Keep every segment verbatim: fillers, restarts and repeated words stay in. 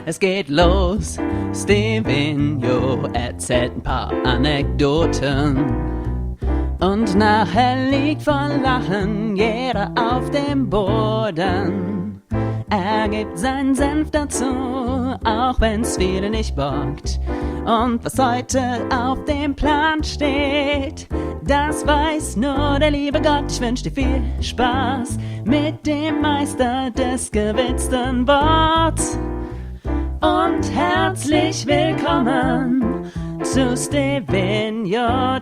Es geht los, Stevenio erzählt ein paar Anekdoten. Und nachher liegt vor Lachen jeder auf dem Boden. Er gibt seinen Senf dazu, auch wenn's viele nicht bockt. Und was heute auf dem Plan steht, das weiß nur der liebe Gott. Ich wünsch dir viel Spaß mit dem Meister des gewitzten Worts. Und herzlich willkommen zu Stevenio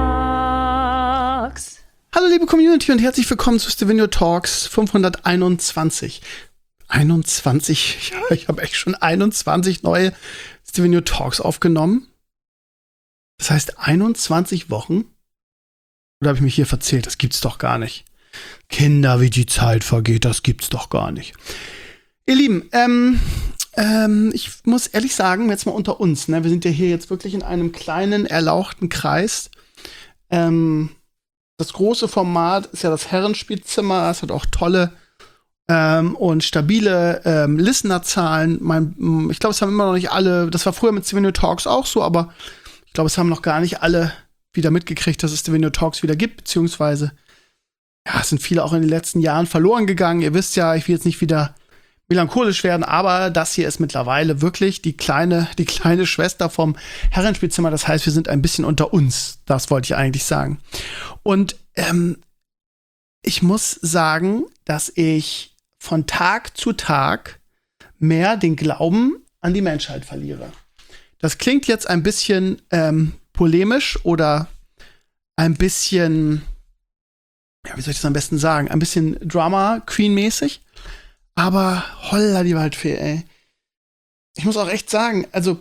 Talks. Hallo liebe Community und herzlich willkommen zu Stevenio Talks fünfhunderteinundzwanzig. einundzwanzig, ja, ich habe echt schon einundzwanzig neue Stevenio Talks aufgenommen. Das heißt einundzwanzig Wochen? Oder habe ich mich hier verzählt? Das gibt's doch gar nicht. Kinder, wie die Zeit vergeht, das gibt's doch gar nicht. Ihr Lieben, ähm, ähm, ich muss ehrlich sagen, jetzt mal unter uns, ne, wir sind ja hier jetzt wirklich in einem kleinen, erlauchten Kreis. Ähm, das große Format ist ja das Herrenspielzimmer, es hat auch tolle ähm, und stabile ähm, Listenerzahlen. Mein, ich glaube, es haben immer noch nicht alle, das war früher mit Stevenio Talks auch so, aber ich glaube, es haben noch gar nicht alle wieder mitgekriegt, dass es Stevenio Talks wieder gibt, beziehungsweise, ja, es sind viele auch in den letzten Jahren verloren gegangen. Ihr wisst ja, ich will jetzt nicht wieder melancholisch werden, aber das hier ist mittlerweile wirklich die kleine, die kleine Schwester vom Herrenspielzimmer. Das heißt, wir sind ein bisschen unter uns. Das wollte ich eigentlich sagen. Und ähm, ich muss sagen, dass ich von Tag zu Tag mehr den Glauben an die Menschheit verliere. Das klingt jetzt ein bisschen ähm, polemisch oder ein bisschen, ja, wie soll ich das am besten sagen, ein bisschen Drama-Queen-mäßig. Aber holla die Waldfee, ey. Ich muss auch echt sagen, also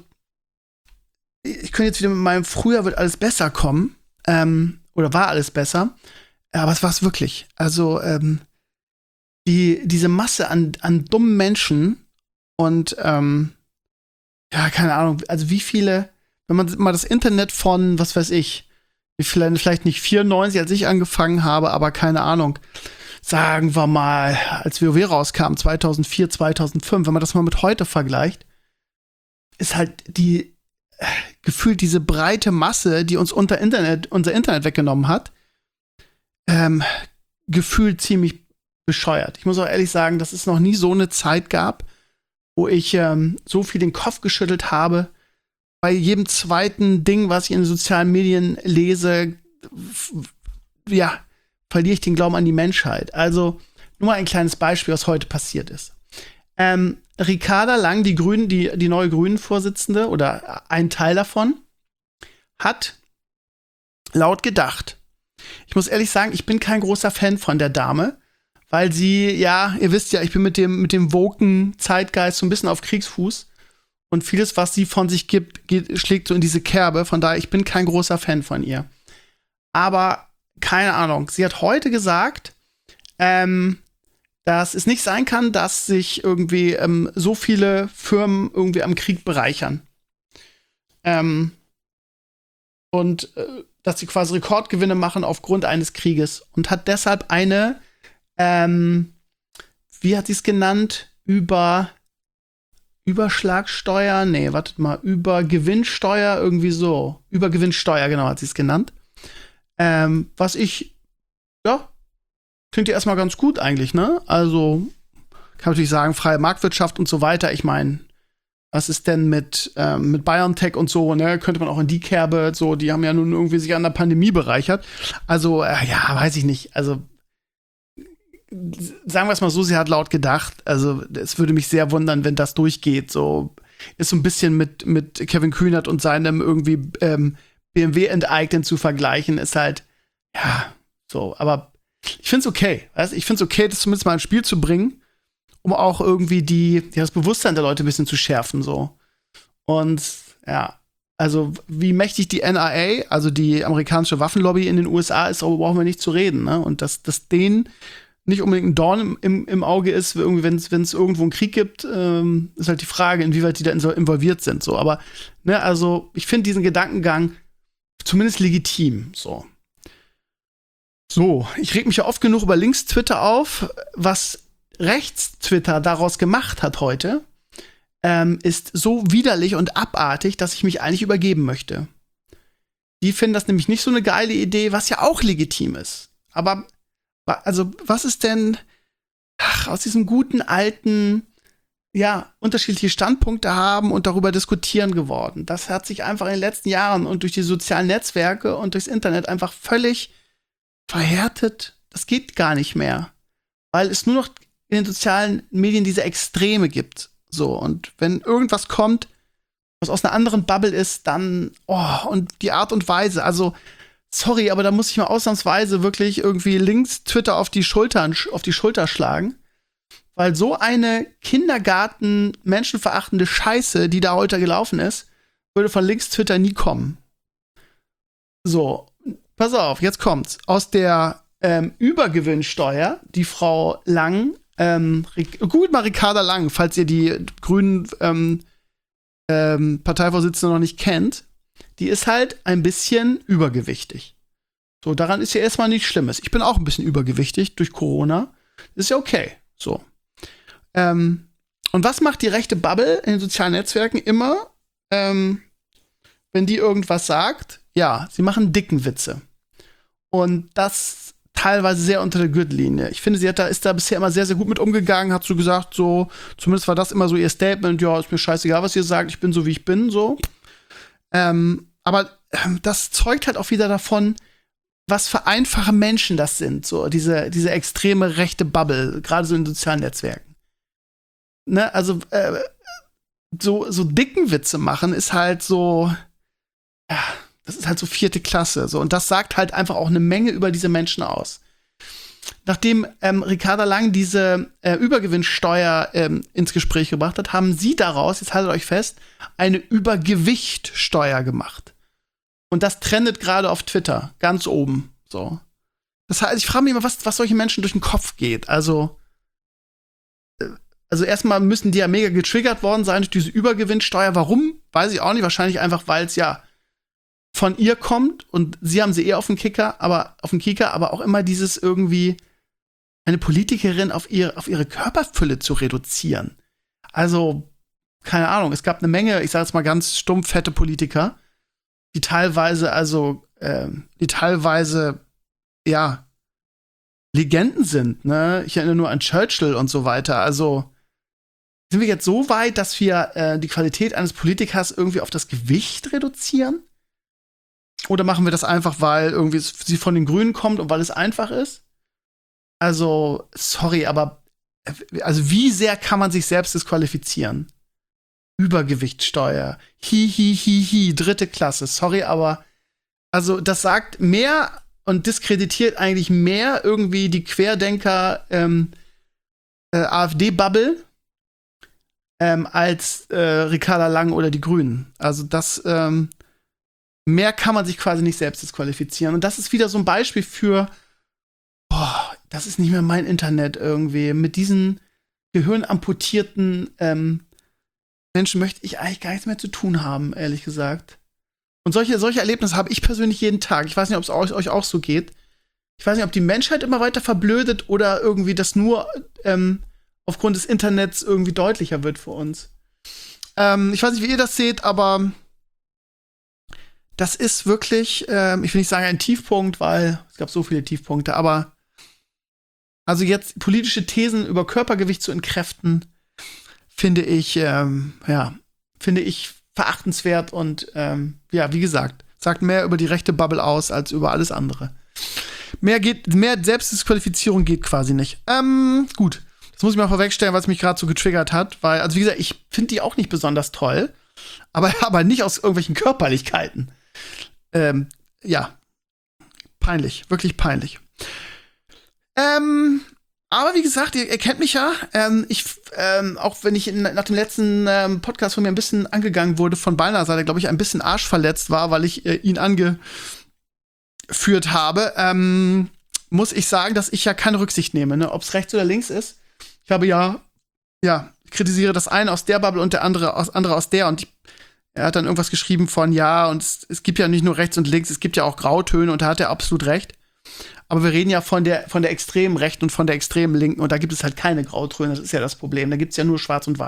ich könnte jetzt wieder mit meinem Früher wird alles besser kommen. Ähm, oder war alles besser. Aber es war es wirklich. Also ähm, die, diese Masse an, an dummen Menschen und ähm, ja, keine Ahnung, also wie viele, wenn man mal das Internet von, was weiß ich, vielleicht, vielleicht nicht vierundneunzig, als ich angefangen habe, aber keine Ahnung, sagen wir mal, als WoW rauskam, zweitausendvier, zweitausendfünf, wenn man das mal mit heute vergleicht, ist halt die äh, gefühlt diese breite Masse, die uns unter Internet, unser Internet weggenommen hat, ähm, gefühlt ziemlich bescheuert. Ich muss auch ehrlich sagen, dass es noch nie so eine Zeit gab, wo ich ähm, so viel den Kopf geschüttelt habe. Bei jedem zweiten Ding, was ich in den sozialen Medien lese, f- ja, verliere ich den Glauben an die Menschheit. Also nur mal ein kleines Beispiel, was heute passiert ist. Ähm, Ricarda Lang, die Grünen, die, die neue Grünen-Vorsitzende oder ein Teil davon, hat laut gedacht. Ich muss ehrlich sagen, ich bin kein großer Fan von der Dame, weil sie, ja, ihr wisst ja, ich bin mit dem, mit dem woken Zeitgeist so ein bisschen auf Kriegsfuß und vieles, was sie von sich gibt, geht, schlägt so in diese Kerbe. Von daher, ich bin kein großer Fan von ihr. Aber keine Ahnung. Sie hat heute gesagt, ähm, dass es nicht sein kann, dass sich irgendwie ähm, so viele Firmen irgendwie am Krieg bereichern. Ähm, und äh, dass sie quasi Rekordgewinne machen aufgrund eines Krieges. Und hat deshalb eine, ähm, wie hat sie es genannt? Über Überschlagsteuer? Nee, wartet mal. Übergewinnsteuer, irgendwie so. Übergewinnsteuer, genau, hat sie es genannt. Ähm, was ich, ja, klingt ja erstmal ganz gut eigentlich, ne? Also, kann natürlich sagen, freie Marktwirtschaft und so weiter. Ich meine, was ist denn mit, ähm, mit BioNTech und so, ne? Könnte man auch in die Kerbe, so, die haben ja nun irgendwie sich an der Pandemie bereichert. Also, äh, ja, weiß ich nicht. Also, sagen wir es mal so, sie hat laut gedacht. Also, es würde mich sehr wundern, wenn das durchgeht. So, ist so ein bisschen mit, mit Kevin Kühnert und seinem irgendwie, ähm, B M W enteignen zu vergleichen, ist halt, ja, so, aber ich find's okay, weißt? Ich find's okay, das zumindest mal ins Spiel zu bringen, um auch irgendwie die, ja, das Bewusstsein der Leute ein bisschen zu schärfen, so. Und, ja, also, wie mächtig die N R A, also die amerikanische Waffenlobby in den U S A ist, darüber brauchen wir nicht zu reden, ne? Und dass, dass denen nicht unbedingt ein Dorn im, im, im Auge ist, irgendwie, wenn es irgendwo einen Krieg gibt, ähm, ist halt die Frage, inwieweit die da involviert sind, so. Aber, ne, also, ich finde diesen Gedankengang zumindest legitim, so. So, ich reg mich ja oft genug über Links-Twitter auf. Was Rechts-Twitter daraus gemacht hat heute, ähm, ist so widerlich und abartig, dass ich mich eigentlich übergeben möchte. Die finden das nämlich nicht so eine geile Idee, was ja auch legitim ist. Aber, also, was ist denn ach, aus diesem guten alten, ja, unterschiedliche Standpunkte haben und darüber diskutieren geworden? Das hat sich einfach in den letzten Jahren und durch die sozialen Netzwerke und durchs Internet einfach völlig verhärtet. Das geht gar nicht mehr. Weil es nur noch in den sozialen Medien diese Extreme gibt. So, und wenn irgendwas kommt, was aus einer anderen Bubble ist, dann, oh, und die Art und Weise, also, sorry, aber da muss ich mal ausnahmsweise wirklich irgendwie links Twitter auf die Schultern, auf die Schulter schlagen, weil so eine Kindergarten menschenverachtende Scheiße, die da heute gelaufen ist, würde von links Twitter nie kommen. So, pass auf, jetzt kommt's. Aus der ähm, Übergewinnsteuer, die Frau Lang, ähm, gut mal Ricarda Lang, falls ihr die grünen ähm, ähm, Parteivorsitzende noch nicht kennt, die ist halt ein bisschen übergewichtig. So, daran ist ja erstmal nichts Schlimmes. Ich bin auch ein bisschen übergewichtig durch Corona. Ist ja okay. So. Ähm, und was macht die rechte Bubble in den sozialen Netzwerken immer, ähm, wenn die irgendwas sagt? Ja, sie machen dicken Witze. Und das teilweise sehr unter der Gürtellinie. Ich finde, sie hat da, ist da bisher immer sehr, sehr gut mit umgegangen, hat so gesagt, so, zumindest war das immer so ihr Statement, ja, ist mir scheißegal, was ihr sagt, ich bin so, wie ich bin, so. Ähm, aber ähm, das zeugt halt auch wieder davon, was für einfache Menschen das sind, so, diese, diese extreme rechte Bubble, gerade so in sozialen Netzwerken. Ne, also, äh, so, so dicken Witze machen ist halt so, ja, das ist halt so vierte Klasse. So. Und das sagt halt einfach auch eine Menge über diese Menschen aus. Nachdem ähm, Ricarda Lang diese äh, Übergewinnsteuer ähm, ins Gespräch gebracht hat, haben sie daraus, jetzt haltet euch fest, eine Übergewichtsteuer gemacht. Und das trendet gerade auf Twitter, ganz oben. So. Das heißt, ich frage mich immer, was, was solchen Menschen durch den Kopf geht. Also, äh, also erstmal müssen die ja mega getriggert worden sein durch diese Übergewinnsteuer. Warum? Weiß ich auch nicht. Wahrscheinlich einfach, weil es ja von ihr kommt und sie haben sie eher auf den Kicker, aber auf den Kicker, aber auch immer dieses irgendwie eine Politikerin auf ihre, auf ihre Körperfülle zu reduzieren. Also, keine Ahnung, es gab eine Menge, ich sage jetzt mal ganz stumpf, fette Politiker, die teilweise, also, äh, die teilweise, ja, Legenden sind, ne? Ich erinnere nur an Churchill und so weiter. Also, sind wir jetzt so weit, dass wir äh, die Qualität eines Politikers irgendwie auf das Gewicht reduzieren? Oder machen wir das einfach, weil irgendwie sie von den Grünen kommt und weil es einfach ist? Also, sorry, aber also wie sehr kann man sich selbst disqualifizieren? Übergewichtsteuer. Hi, hi, hi, hi, dritte Klasse. Sorry, aber also das sagt mehr und diskreditiert eigentlich mehr irgendwie die Querdenker ähm, äh, AfD-Bubble ähm, als äh, Ricarda Lang oder die Grünen. Also das ähm, mehr kann man sich quasi nicht selbst disqualifizieren. Und das ist wieder so ein Beispiel für, boah, das ist nicht mehr mein Internet irgendwie. Mit diesen gehirnamputierten ähm, Menschen möchte ich eigentlich gar nichts mehr zu tun haben, ehrlich gesagt. Und solche, solche Erlebnisse habe ich persönlich jeden Tag. Ich weiß nicht, ob es euch, euch auch so geht. Ich weiß nicht, ob die Menschheit immer weiter verblödet oder irgendwie das nur ähm, aufgrund des Internets irgendwie deutlicher wird für uns. Ähm, ich weiß nicht, wie ihr das seht, aber das ist wirklich, ähm, ich will nicht sagen ein Tiefpunkt, weil es gab so viele Tiefpunkte, aber also jetzt politische Thesen über Körpergewicht zu entkräften, finde ich, ähm, ja, finde ich verachtenswert und ähm, ja, wie gesagt, sagt mehr über die rechte Bubble aus als über alles andere. Mehr geht, mehr Selbstdisqualifizierung geht quasi nicht. Ähm, gut, das muss ich mal vorwegstellen, was mich gerade so getriggert hat, weil, also wie gesagt, ich finde die auch nicht besonders toll, aber, aber nicht aus irgendwelchen Körperlichkeiten. Ähm, ja, peinlich, wirklich peinlich. Ähm, aber wie gesagt, ihr, ihr kennt mich ja. Ähm, ich, ähm, auch wenn ich in, nach dem letzten ähm, Podcast von mir ein bisschen angegangen wurde von Balner Seite, glaube ich, ein bisschen arschverletzt war, weil ich äh, ihn angeführt habe, ähm, muss ich sagen, dass ich ja keine Rücksicht nehme, ne? Ob es rechts oder links ist. Ich habe ja, ja, ich kritisiere das eine aus der Bubble und der andere aus, andere aus der und ich Er hat dann irgendwas geschrieben von, ja, und es, es gibt ja nicht nur rechts und links, es gibt ja auch Grautöne und da hat er absolut recht. Aber wir reden ja von der, von der extremen Rechten und von der extremen Linken und da gibt es halt keine Grautöne, das ist ja das Problem. Da gibt es ja nur Schwarz und Weiß.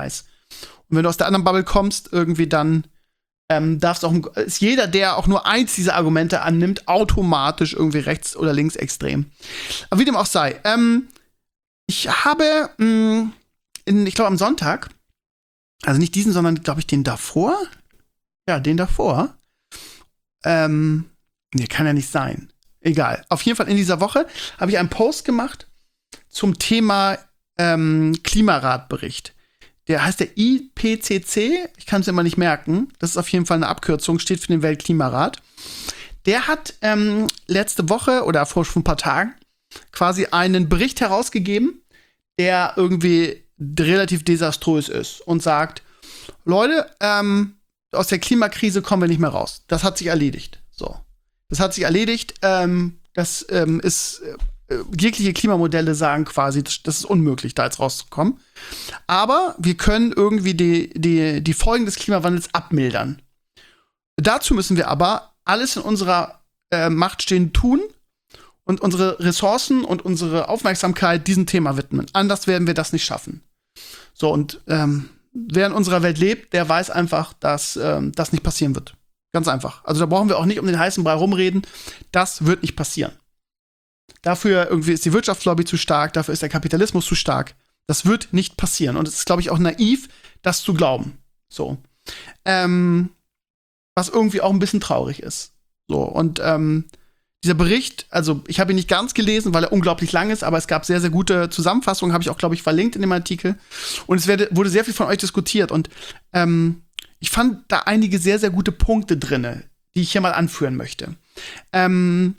Und wenn du aus der anderen Bubble kommst, irgendwie dann ähm, darfst auch, ist jeder, der auch nur eins dieser Argumente annimmt, automatisch irgendwie rechts- oder linksextrem. Aber wie dem auch sei, ähm, ich habe, mh, in, ich glaube am Sonntag, also nicht diesen, sondern glaube ich den davor, ja, den davor, ähm, nee, kann ja nicht sein. Egal. Auf jeden Fall in dieser Woche habe ich einen Post gemacht zum Thema ähm, Klimaratbericht. Der heißt der I P C C. Ich kann es immer nicht merken. Das ist auf jeden Fall eine Abkürzung, steht für den Weltklimarat. Der hat ähm, letzte Woche oder vor schon ein paar Tagen quasi einen Bericht herausgegeben, der irgendwie relativ desaströs ist und sagt, Leute, ähm, aus der Klimakrise kommen wir nicht mehr raus. Das hat sich erledigt. So. Das hat sich erledigt. Ähm, das ähm, ist äh, jegliche Klimamodelle sagen quasi, das, das ist unmöglich, da jetzt rauszukommen. Aber wir können irgendwie die, die, die Folgen des Klimawandels abmildern. Dazu müssen wir aber alles in unserer äh, Macht Stehende tun und unsere Ressourcen und unsere Aufmerksamkeit diesem Thema widmen. Anders werden wir das nicht schaffen. So, und ähm, wer in unserer Welt lebt, der weiß einfach, dass ähm, das nicht passieren wird. Ganz einfach. Also da brauchen wir auch nicht um den heißen Brei rumreden. Das wird nicht passieren. Dafür irgendwie ist die Wirtschaftslobby zu stark, dafür ist der Kapitalismus zu stark. Das wird nicht passieren. Und es ist, glaube ich, auch naiv, das zu glauben. So. Ähm, was irgendwie auch ein bisschen traurig ist. So, und ähm, dieser Bericht, also ich habe ihn nicht ganz gelesen, weil er unglaublich lang ist, aber es gab sehr, sehr gute Zusammenfassungen, habe ich auch, glaube ich, verlinkt in dem Artikel. Und es werde, wurde sehr viel von euch diskutiert. Und ähm, ich fand da einige sehr, sehr gute Punkte drin, die ich hier mal anführen möchte. Ähm,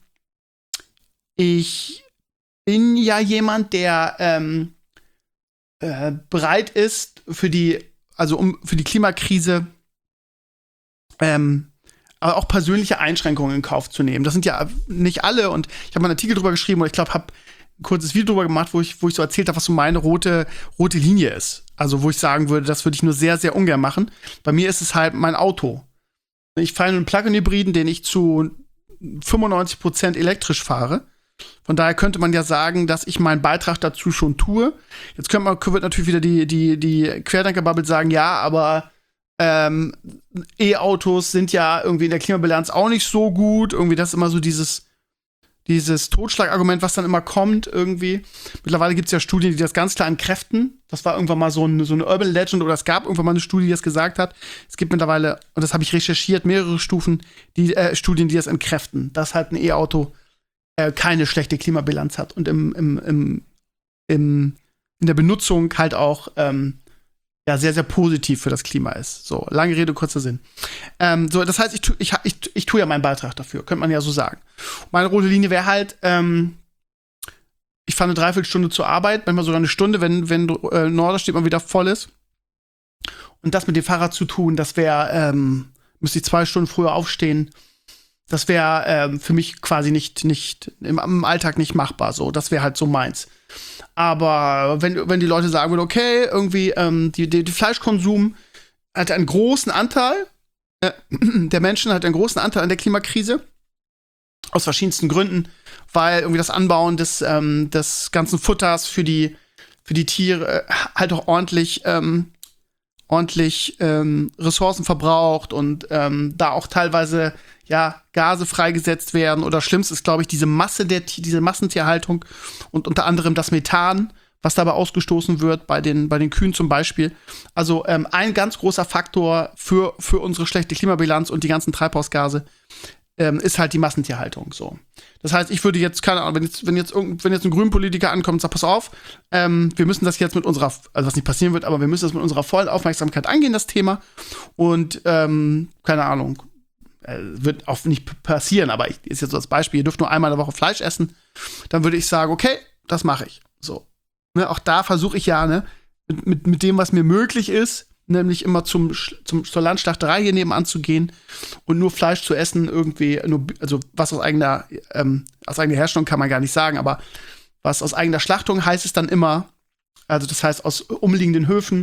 ich bin ja jemand, der ähm, äh, bereit ist, für die, also um für die Klimakrise ähm, aber auch persönliche Einschränkungen in Kauf zu nehmen. Das sind ja nicht alle. Und ich habe mal einen Artikel drüber geschrieben und ich glaube, habe ein kurzes Video drüber gemacht, wo ich, wo ich so erzählt habe, was so meine rote, rote Linie ist. Also wo ich sagen würde, das würde ich nur sehr, sehr ungern machen. Bei mir ist es halt mein Auto. Ich fahre einen Plug-in-Hybriden, den ich zu fünfundneunzig Prozent elektrisch fahre. Von daher könnte man ja sagen, dass ich meinen Beitrag dazu schon tue. Jetzt könnte man, wird natürlich wieder die, die, die Querdenker-Bubble sagen, ja, aber ähm, E-Autos sind ja irgendwie in der Klimabilanz auch nicht so gut. Irgendwie das ist immer so dieses, dieses Totschlagargument, was dann immer kommt irgendwie. Mittlerweile gibt es ja Studien, die das ganz klar entkräften. Das war irgendwann mal so, ein, so eine Urban Legend oder es gab irgendwann mal eine Studie, die das gesagt hat. Es gibt mittlerweile, und das habe ich recherchiert, mehrere Stufen, die äh, Studien, die das entkräften, dass halt ein E-Auto äh, keine schlechte Klimabilanz hat und im, im, im, im, in der Benutzung halt auch ähm, ja, sehr, sehr positiv für das Klima ist. So, lange Rede, kurzer Sinn. Ähm, so, das heißt, ich, tu, ich, ich, ich tue ja meinen Beitrag dafür, könnte man ja so sagen. Meine rote Linie wäre halt, ähm, ich fahre eine Dreiviertelstunde zur Arbeit, manchmal sogar eine Stunde, wenn, wenn äh, Norderstedt mal wieder voll ist. Und das mit dem Fahrrad zu tun, das wäre, ähm, müsste ich zwei Stunden früher aufstehen. Das wäre ähm, für mich quasi nicht, nicht im, im Alltag nicht machbar. So, das wäre halt so meins. Aber wenn, wenn die Leute sagen würden, okay, irgendwie ähm, die, die, die Fleischkonsum hat einen großen Anteil, äh, der Menschen hat einen großen Anteil an der Klimakrise. Aus verschiedensten Gründen, weil irgendwie das Anbauen des, ähm, des ganzen Futters für die, für die Tiere halt auch ordentlich, ähm, ordentlich ähm, Ressourcen verbraucht und ähm, da auch teilweise ja Gase freigesetzt werden. Oder schlimmst ist, glaube ich, diese Masse der diese Massentierhaltung und unter anderem das Methan, was dabei ausgestoßen wird, bei den, bei den Kühen zum Beispiel. Also ähm, ein ganz großer Faktor für, für unsere schlechte Klimabilanz und die ganzen Treibhausgase ähm, ist halt die Massentierhaltung. So. Das heißt, ich würde jetzt, keine Ahnung, wenn jetzt, wenn jetzt, irgend, wenn jetzt ein Grünpolitiker ankommt und sagt, pass auf, ähm, wir müssen das jetzt mit unserer, also was nicht passieren wird, aber wir müssen das mit unserer vollen Aufmerksamkeit angehen, das Thema. Und, ähm, keine Ahnung, äh, wird auch nicht passieren, aber ich, ist jetzt so das Beispiel, ihr dürft nur einmal in der Woche Fleisch essen. Dann würde ich sagen, okay, das mache ich. So. Ne, auch da versuche ich ja, ne, mit, mit, mit dem, was mir möglich ist, nämlich immer zum, zum, zur Landschlachterei hier nebenan zu gehen und nur Fleisch zu essen, irgendwie, nur, also was aus eigener, ähm, aus eigener Herstellung kann man gar nicht sagen, aber was aus eigener Schlachtung heißt es dann immer, also das heißt aus umliegenden Höfen,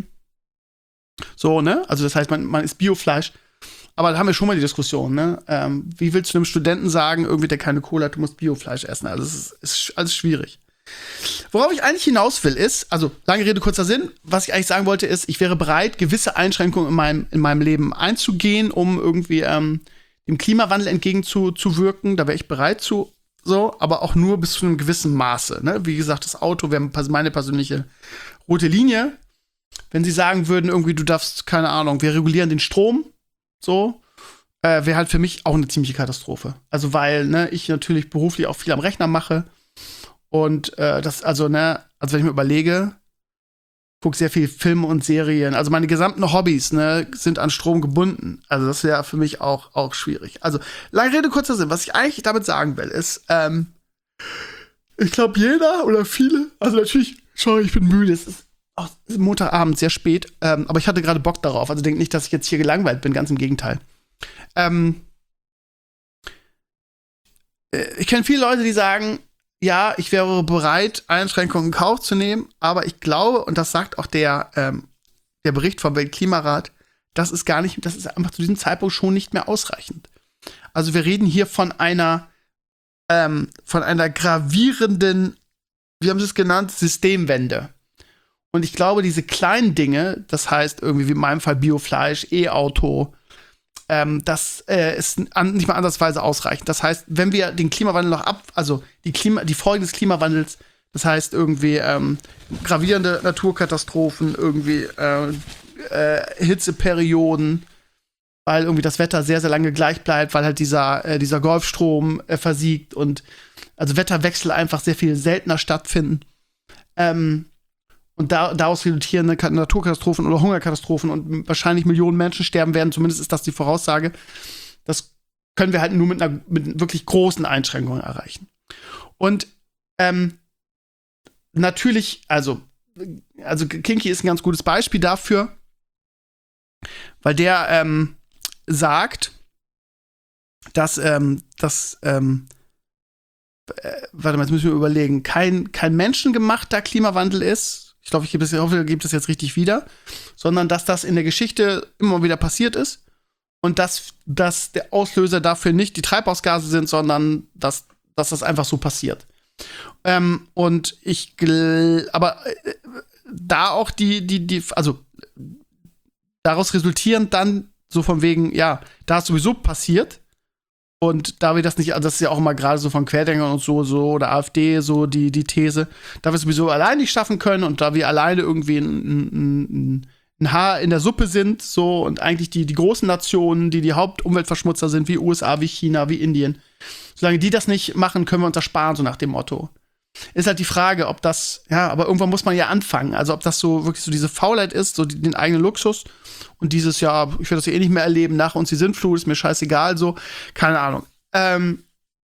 so, ne, also das heißt, man, man isst Biofleisch, aber da haben wir schon mal die Diskussion, ne, ähm, wie willst du einem Studenten sagen, irgendwie, der keine Kohle hat, du musst Biofleisch essen, also es ist, ist alles schwierig. Worauf ich eigentlich hinaus will, ist, also lange Rede, kurzer Sinn, was ich eigentlich sagen wollte, ist, ich wäre bereit, gewisse Einschränkungen in meinem, in meinem Leben einzugehen, um irgendwie ähm, dem Klimawandel entgegenzuwirken. Da wäre ich bereit zu, so, aber auch nur bis zu einem gewissen Maße. Ne? Wie gesagt, das Auto wäre meine persönliche rote Linie. Wenn sie sagen würden, irgendwie, du darfst, keine Ahnung, wir regulieren den Strom, so, äh, wäre halt für mich auch eine ziemliche Katastrophe. Also, weil, ne, ich natürlich beruflich auch viel am Rechner mache. Und äh, das, also, ne, also wenn ich mir überlege, gucke sehr viel Filme und Serien, also meine gesamten Hobbys, ne, sind an Strom gebunden. Also das wäre für mich auch, auch schwierig. Also, lange Rede, kurzer Sinn, was ich eigentlich damit sagen will, ist, ähm, ich glaube, jeder oder viele, also natürlich, sorry, ich bin müde, es ist, oh, es ist Montagabend, sehr spät, ähm, aber ich hatte gerade Bock darauf, also denkt nicht, dass ich jetzt hier gelangweilt bin, ganz im Gegenteil. Ähm, äh, ich kenne viele Leute, die sagen, ja, ich wäre bereit, Einschränkungen in Kauf zu nehmen, aber ich glaube, und das sagt auch der, ähm, der Bericht vom Weltklimarat, das ist gar nicht, das ist einfach zu diesem Zeitpunkt schon nicht mehr ausreichend. Also wir reden hier von einer, ähm, von einer gravierenden, wie haben sie es genannt, Systemwende. Und ich glaube, diese kleinen Dinge, das heißt irgendwie wie in meinem Fall Biofleisch, E-Auto, Ähm, das äh, ist an, nicht mal ansatzweise ausreichend. Das heißt, wenn wir den Klimawandel noch ab, also die, Klima, die Folgen des Klimawandels, das heißt irgendwie ähm, gravierende Naturkatastrophen, irgendwie äh, äh, Hitzeperioden, weil irgendwie das Wetter sehr, sehr lange gleich bleibt, weil halt dieser, äh, dieser Golfstrom äh, versiegt und also Wetterwechsel einfach sehr viel seltener stattfinden. Ähm, Und da, daraus resultierende Naturkatastrophen oder Hungerkatastrophen und wahrscheinlich Millionen Menschen sterben werden, zumindest ist das die Voraussage. Das können wir halt nur mit einer mit wirklich großen Einschränkungen erreichen. Und ähm, natürlich, also, also Kinky ist ein ganz gutes Beispiel dafür, weil der ähm, sagt, dass, ähm, dass ähm, äh, warte mal, jetzt müssen wir überlegen, kein, kein menschengemachter Klimawandel ist. Ich glaube, ich gebe es, ich hoffe, ich gebe das jetzt richtig wieder, sondern dass das in der Geschichte immer wieder passiert ist und dass, dass der Auslöser dafür nicht die Treibhausgase sind, sondern dass, dass das einfach so passiert. Ähm, und ich, aber äh, da auch die, die, die, also daraus resultierend dann so von wegen, ja, da ist sowieso passiert. Und da wir das nicht, also das ist ja auch immer gerade so von Querdenkern und so, so oder AfD, so die, die These, da wir es sowieso allein nicht schaffen können und da wir alleine irgendwie ein, ein, ein Haar in der Suppe sind, so und eigentlich die, die großen Nationen, die die Hauptumweltverschmutzer sind, wie U S A, wie China, wie Indien, solange die das nicht machen, können wir uns das sparen, so nach dem Motto. Ist halt die Frage, ob das, ja, aber irgendwann muss man ja anfangen, also ob das so wirklich so diese Faulheit ist, so die, den eigenen Luxus und dieses, ja, ich werde das ja eh nicht mehr erleben, nach uns die Sintflut, ist mir scheißegal, so, keine Ahnung. Ähm,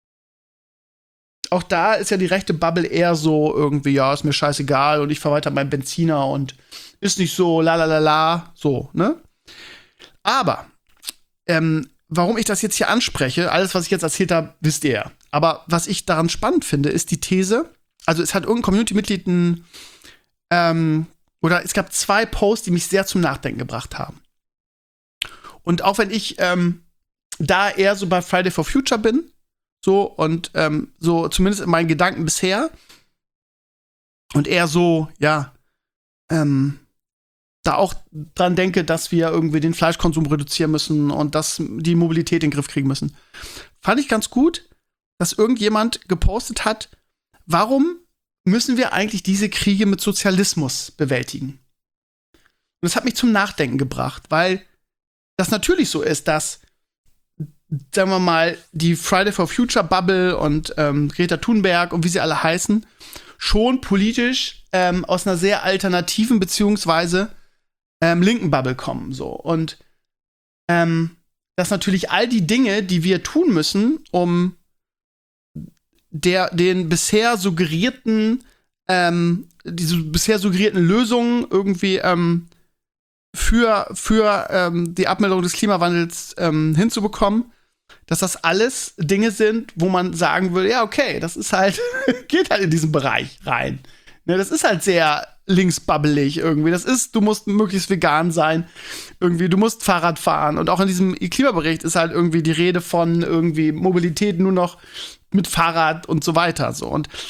auch da ist ja die rechte Bubble eher so irgendwie, ja, ist mir scheißegal und ich fahre weiter meinen Benziner und ist nicht so, la la la la, so, ne? Aber, ähm, warum ich das jetzt hier anspreche, alles, was ich jetzt erzählt habe, wisst ihr ja. Aber was ich daran spannend finde, ist die These, also es hat irgendein Community-Mitglied ein, ähm, oder es gab zwei Posts, die mich sehr zum Nachdenken gebracht haben. Und auch wenn ich ähm, da eher so bei Friday for Future bin, so und ähm, so zumindest in meinen Gedanken bisher und eher so, ja, ähm, da auch dran denke, dass wir irgendwie den Fleischkonsum reduzieren müssen und dass die Mobilität in den Griff kriegen müssen. Fand ich ganz gut, dass irgendjemand gepostet hat, warum müssen wir eigentlich diese Kriege mit Sozialismus bewältigen? Und das hat mich zum Nachdenken gebracht, weil das natürlich so ist, dass, sagen wir mal, die Friday for Future Bubble und ähm, Greta Thunberg und wie sie alle heißen, schon politisch ähm, aus einer sehr alternativen beziehungsweise ähm, linken Bubble kommen. So. Und ähm, dass natürlich all die Dinge, die wir tun müssen, um der, den bisher suggerierten, ähm, diese bisher suggerierten Lösungen irgendwie ähm, für, für ähm, die Abmilderung des Klimawandels ähm, hinzubekommen, dass das alles Dinge sind, wo man sagen will, ja, okay, das ist halt, geht halt in diesen Bereich rein. Ne, das ist halt sehr linksbabbelig irgendwie. Das ist, du musst möglichst vegan sein. Irgendwie, du musst Fahrrad fahren. Und auch in diesem Klimabericht ist halt irgendwie die Rede von irgendwie Mobilität nur noch mit Fahrrad und so weiter. So. Und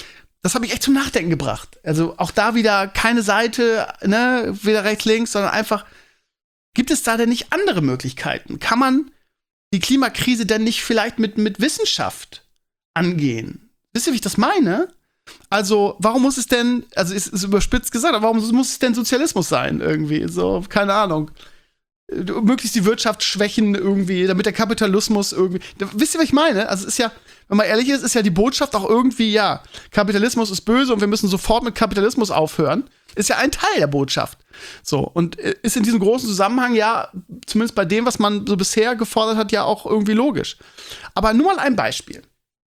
das hat mich echt zum Nachdenken gebracht. Also auch da wieder keine Seite, ne, weder rechts, links, sondern einfach, gibt es da denn nicht andere Möglichkeiten? Kann man die Klimakrise denn nicht vielleicht mit, mit Wissenschaft angehen? Wisst ihr, wie ich das meine? Also, warum muss es denn, also ist, ist überspitzt gesagt, aber warum muss es denn Sozialismus sein irgendwie? So, keine Ahnung. Möglichst die Wirtschaft schwächen irgendwie, damit der Kapitalismus irgendwie. Wisst ihr, was ich meine? Also, es ist ja, wenn man ehrlich ist, ist ja die Botschaft auch irgendwie, ja, Kapitalismus ist böse und wir müssen sofort mit Kapitalismus aufhören. Ist ja ein Teil der Botschaft. So, und ist in diesem großen Zusammenhang ja, zumindest bei dem, was man so bisher gefordert hat, ja auch irgendwie logisch. Aber nur mal ein Beispiel.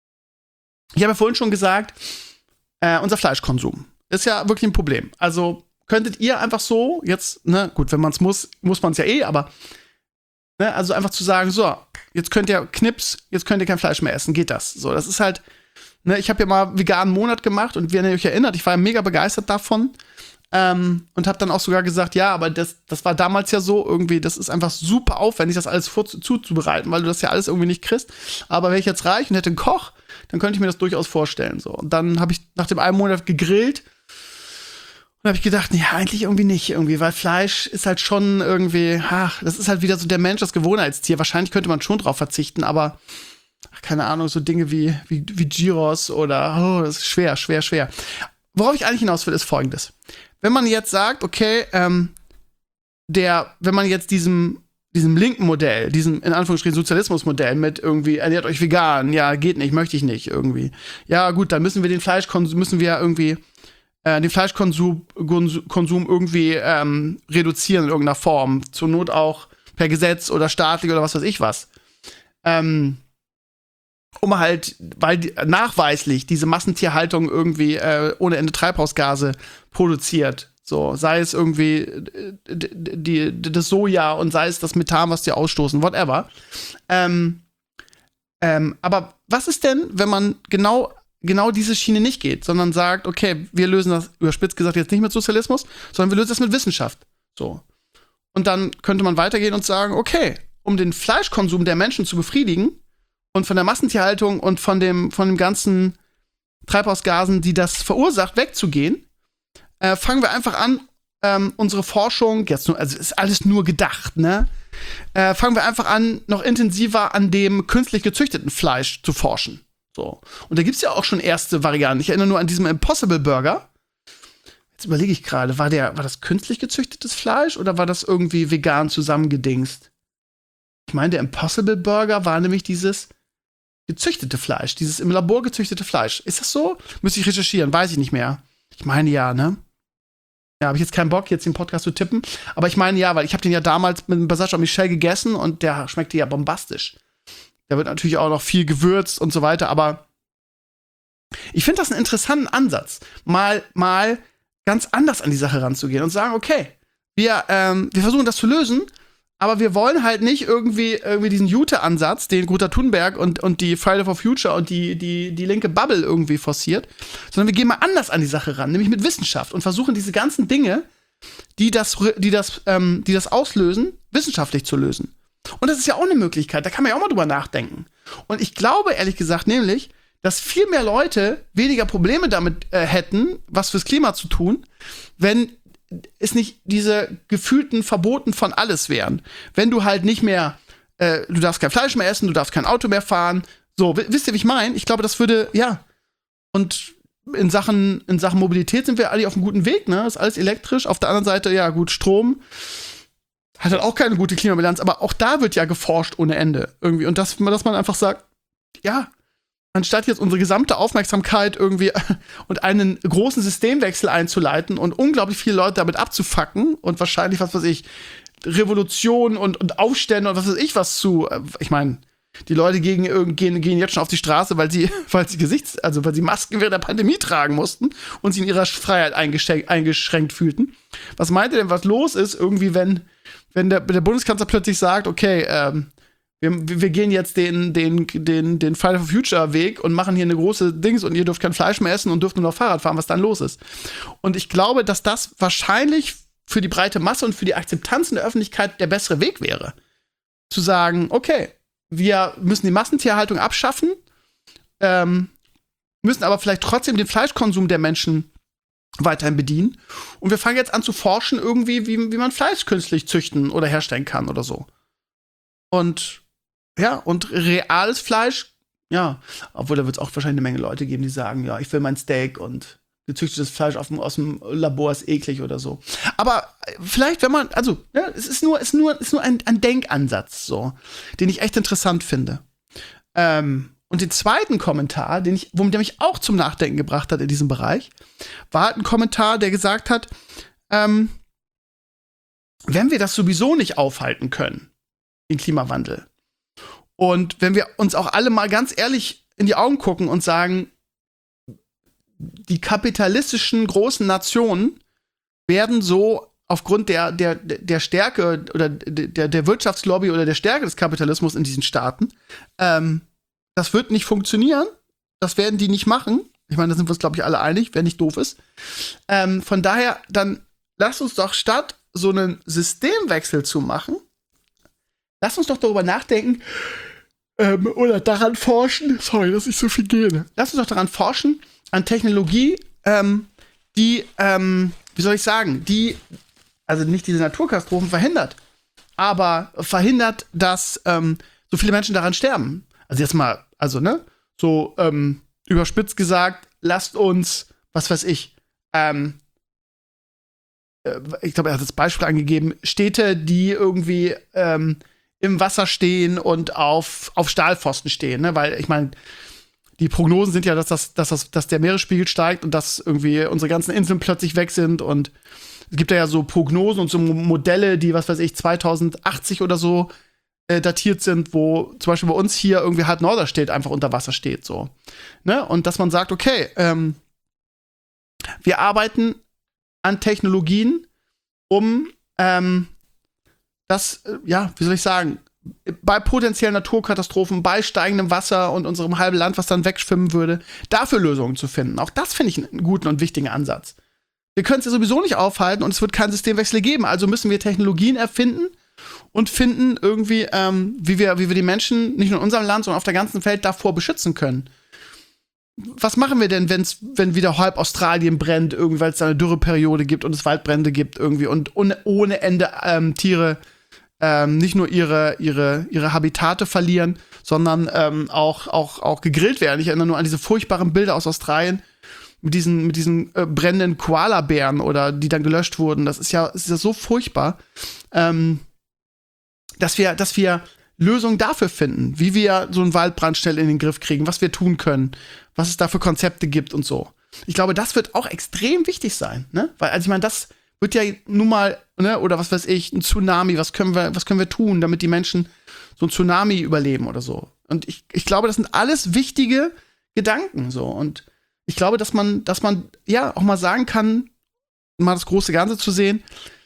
Ich habe ja vorhin schon gesagt, äh, unser Fleischkonsum ist ja wirklich ein Problem. Also könntet ihr einfach so jetzt, ne, gut, wenn man es muss, muss man es ja eh, aber ne, also einfach zu sagen, so, jetzt könnt ihr Knips, jetzt könnt ihr kein Fleisch mehr essen, geht das? So, das ist halt, ne, ich habe ja mal veganen Monat gemacht und wenn ihr euch erinnert, ich war ja mega begeistert davon. Ähm, und habe dann auch sogar gesagt, ja, aber das, das war damals ja so irgendwie, das ist einfach super aufwendig, das alles vor, zuzubereiten, weil du das ja alles irgendwie nicht kriegst. Aber wäre ich jetzt reich und hätte einen Koch, dann könnte ich mir das durchaus vorstellen. So. Und dann habe ich nach dem einen Monat gegrillt und habe ich gedacht, ja, eigentlich irgendwie nicht, irgendwie, weil Fleisch ist halt schon irgendwie, ach, das ist halt wieder so der Mensch, das Gewohnheitstier. Wahrscheinlich könnte man schon drauf verzichten, aber ach, keine Ahnung, so Dinge wie, wie, wie Gyros oder, oh, das ist schwer, schwer, schwer. Worauf ich eigentlich hinaus will, ist Folgendes. Wenn man jetzt sagt, okay, ähm, der, wenn man jetzt diesem, diesem linken Modell, diesem in Anführungsstrichen Sozialismusmodell mit irgendwie, ernährt euch vegan, ja, geht nicht, möchte ich nicht irgendwie. Ja, gut, dann müssen wir den Fleischkonsum, müssen wir irgendwie äh, den Fleischkonsum Konsum irgendwie ähm, reduzieren in irgendeiner Form. Zur Not auch per Gesetz oder staatlich oder was weiß ich was. Ähm, um halt, weil die, nachweislich diese Massentierhaltung irgendwie äh, ohne Ende Treibhausgase produziert. So, sei es irgendwie die, die, das Soja und sei es das Methan, was die ausstoßen, whatever. Ähm, ähm, aber was ist denn, wenn man genau, genau diese Schiene nicht geht, sondern sagt, okay, wir lösen das, überspitzt gesagt, jetzt nicht mit Sozialismus, sondern wir lösen das mit Wissenschaft. So. Und dann könnte man weitergehen und sagen, okay, um den Fleischkonsum der Menschen zu befriedigen, und von der Massentierhaltung und von dem, von dem ganzen Treibhausgasen, die das verursacht, wegzugehen, äh, fangen wir einfach an, ähm, unsere Forschung, jetzt nur, also ist alles nur gedacht, ne? Äh, fangen wir einfach an, noch intensiver an dem künstlich gezüchteten Fleisch zu forschen. So. Und da gibt's ja auch schon erste Varianten. Ich erinnere nur an diesen Impossible Burger. Jetzt überlege ich gerade, war der, war das künstlich gezüchtetes Fleisch oder war das irgendwie vegan zusammengedingst? Ich meine, der Impossible Burger war nämlich dieses gezüchtete Fleisch, dieses im Labor gezüchtete Fleisch. Ist das so? Müsste ich recherchieren, weiß ich nicht mehr. Ich meine ja, ne? Ja, habe ich jetzt keinen Bock, jetzt den Podcast zu tippen. Aber ich meine ja, weil ich habe den ja damals mit dem Passage an Michel gegessen und der schmeckte ja bombastisch. Der wird natürlich auch noch viel gewürzt und so weiter, aber ich finde das einen interessanten Ansatz, mal, mal ganz anders an die Sache ranzugehen und sagen, okay, wir, ähm, wir versuchen das zu lösen, aber wir wollen halt nicht irgendwie, irgendwie diesen Jute-Ansatz, den Greta Thunberg und, und die Friday for Future und die, die, die linke Bubble irgendwie forciert, sondern wir gehen mal anders an die Sache ran, nämlich mit Wissenschaft und versuchen diese ganzen Dinge, die das, die das, ähm, die das auslösen, wissenschaftlich zu lösen. Und das ist ja auch eine Möglichkeit, da kann man ja auch mal drüber nachdenken. Und ich glaube, ehrlich gesagt, nämlich, dass viel mehr Leute weniger Probleme damit äh, hätten, was fürs Klima zu tun, wenn es nicht diese gefühlten Verboten von alles wären. Wenn du halt nicht mehr, äh, du darfst kein Fleisch mehr essen, du darfst kein Auto mehr fahren. So, w- wisst ihr, wie ich meine? Ich glaube, das würde, ja. Und in Sachen, in Sachen Mobilität sind wir alle auf einem guten Weg, ne? Ist alles elektrisch. Auf der anderen Seite, ja, gut, Strom hat halt auch keine gute Klimabilanz, aber auch da wird ja geforscht ohne Ende irgendwie. Und das, dass man einfach sagt, ja, anstatt jetzt unsere gesamte Aufmerksamkeit irgendwie und einen großen Systemwechsel einzuleiten und unglaublich viele Leute damit abzufacken und wahrscheinlich, was weiß ich, Revolution und, und Aufstände und was weiß ich was zu, ich meine, die Leute gegen, gehen, gehen jetzt schon auf die Straße, weil sie, weil sie Gesichts-, also weil sie Masken während der Pandemie tragen mussten und sie in ihrer Freiheit eingeschränkt, eingeschränkt fühlten. Was meint ihr denn, was los ist, irgendwie, wenn, wenn der, der Bundeskanzler plötzlich sagt, okay, ähm, Wir, wir gehen jetzt den, den, den, den Friday for Future Weg und machen hier eine große Dings und ihr dürft kein Fleisch mehr essen und dürft nur noch Fahrrad fahren, was dann los ist. Und ich glaube, dass das wahrscheinlich für die breite Masse und für die Akzeptanz in der Öffentlichkeit der bessere Weg wäre. Zu sagen, okay, wir müssen die Massentierhaltung abschaffen, ähm, müssen aber vielleicht trotzdem den Fleischkonsum der Menschen weiterhin bedienen. Und wir fangen jetzt an zu forschen irgendwie, wie, wie man Fleisch künstlich züchten oder herstellen kann oder so. Und ja, und reales Fleisch, ja, obwohl da wird es auch wahrscheinlich eine Menge Leute geben, die sagen, ja, ich will mein Steak und gezüchtetes Fleisch aus dem, aus dem Labor ist eklig oder so. Aber vielleicht, wenn man, also, ja, es ist nur, ist nur, ist nur ein, ein Denkansatz, so, den ich echt interessant finde. Ähm, und den zweiten Kommentar, den ich, womit der mich auch zum Nachdenken gebracht hat in diesem Bereich, war halt ein Kommentar, der gesagt hat, ähm, wenn wir das sowieso nicht aufhalten können, den Klimawandel, und wenn wir uns auch alle mal ganz ehrlich in die Augen gucken und sagen, die kapitalistischen großen Nationen werden so aufgrund der, der, der Stärke oder der, der Wirtschaftslobby oder der Stärke des Kapitalismus in diesen Staaten, ähm, das wird nicht funktionieren. Das werden die nicht machen. Ich meine, da sind wir uns, glaube ich, alle einig, wer nicht doof ist. Ähm, von daher, dann lass uns doch statt so einen Systemwechsel zu machen, lass uns doch darüber nachdenken, ähm, oder daran forschen, sorry, dass ich so viel gehe. Lass uns doch daran forschen, an Technologie, ähm, die, ähm, wie soll ich sagen, die, also nicht diese Naturkatastrophen verhindert, aber verhindert, dass ähm, so viele Menschen daran sterben. Also jetzt mal, also, ne, so ähm, überspitzt gesagt, lasst uns, was weiß ich, ähm, äh, ich glaube, er hat das Beispiel angegeben, Städte, die irgendwie ähm, im Wasser stehen und auf, auf Stahlpfosten stehen, ne? Weil ich meine, die Prognosen sind ja, dass, das, dass, das, dass der Meeresspiegel steigt und dass irgendwie unsere ganzen Inseln plötzlich weg sind. Und es gibt ja so Prognosen und so Modelle, die, was weiß ich, zweitausendachtzig oder so äh, datiert sind, wo zum Beispiel bei uns hier irgendwie halt Norderstedt einfach unter Wasser steht. So. Ne? Und dass man sagt, okay, ähm, wir arbeiten an Technologien, um ähm, das, äh, ja, wie soll ich sagen, bei potenziellen Naturkatastrophen, bei steigendem Wasser und unserem halben Land, was dann wegschwimmen würde, dafür Lösungen zu finden. Auch das finde ich einen guten und wichtigen Ansatz. Wir können es ja sowieso nicht aufhalten und es wird keinen Systemwechsel geben. Also müssen wir Technologien erfinden und finden irgendwie, ähm, wie wir, wie wir die Menschen nicht nur in unserem Land, sondern auf der ganzen Welt davor beschützen können. Was machen wir denn, wenn's, wenn wieder halb Australien brennt, irgendwie, weil es da eine Dürreperiode gibt und es Waldbrände gibt irgendwie und ohne, ohne Ende ähm, Tiere Ähm, nicht nur ihre, ihre, ihre Habitate verlieren, sondern ähm, auch, auch, auch gegrillt werden. Ich erinnere nur an diese furchtbaren Bilder aus Australien mit diesen, mit diesen äh, brennenden Koalabären oder die dann gelöscht wurden. Das ist ja, ist ja so furchtbar, ähm, dass wir, dass wir Lösungen dafür finden, wie wir so einen Waldbrand schnell in den Griff kriegen, was wir tun können, was es da für Konzepte gibt und so. Ich glaube, das wird auch extrem wichtig sein, ne? Weil, also ich meine, das wird ja nun mal, ne, oder was weiß ich, ein Tsunami, was können wir, was können wir tun, damit die Menschen so ein Tsunami überleben oder so. Und ich, ich glaube, das sind alles wichtige Gedanken, so. Und ich glaube, dass man, dass man, ja, auch mal sagen kann, mal das große Ganze zu sehen,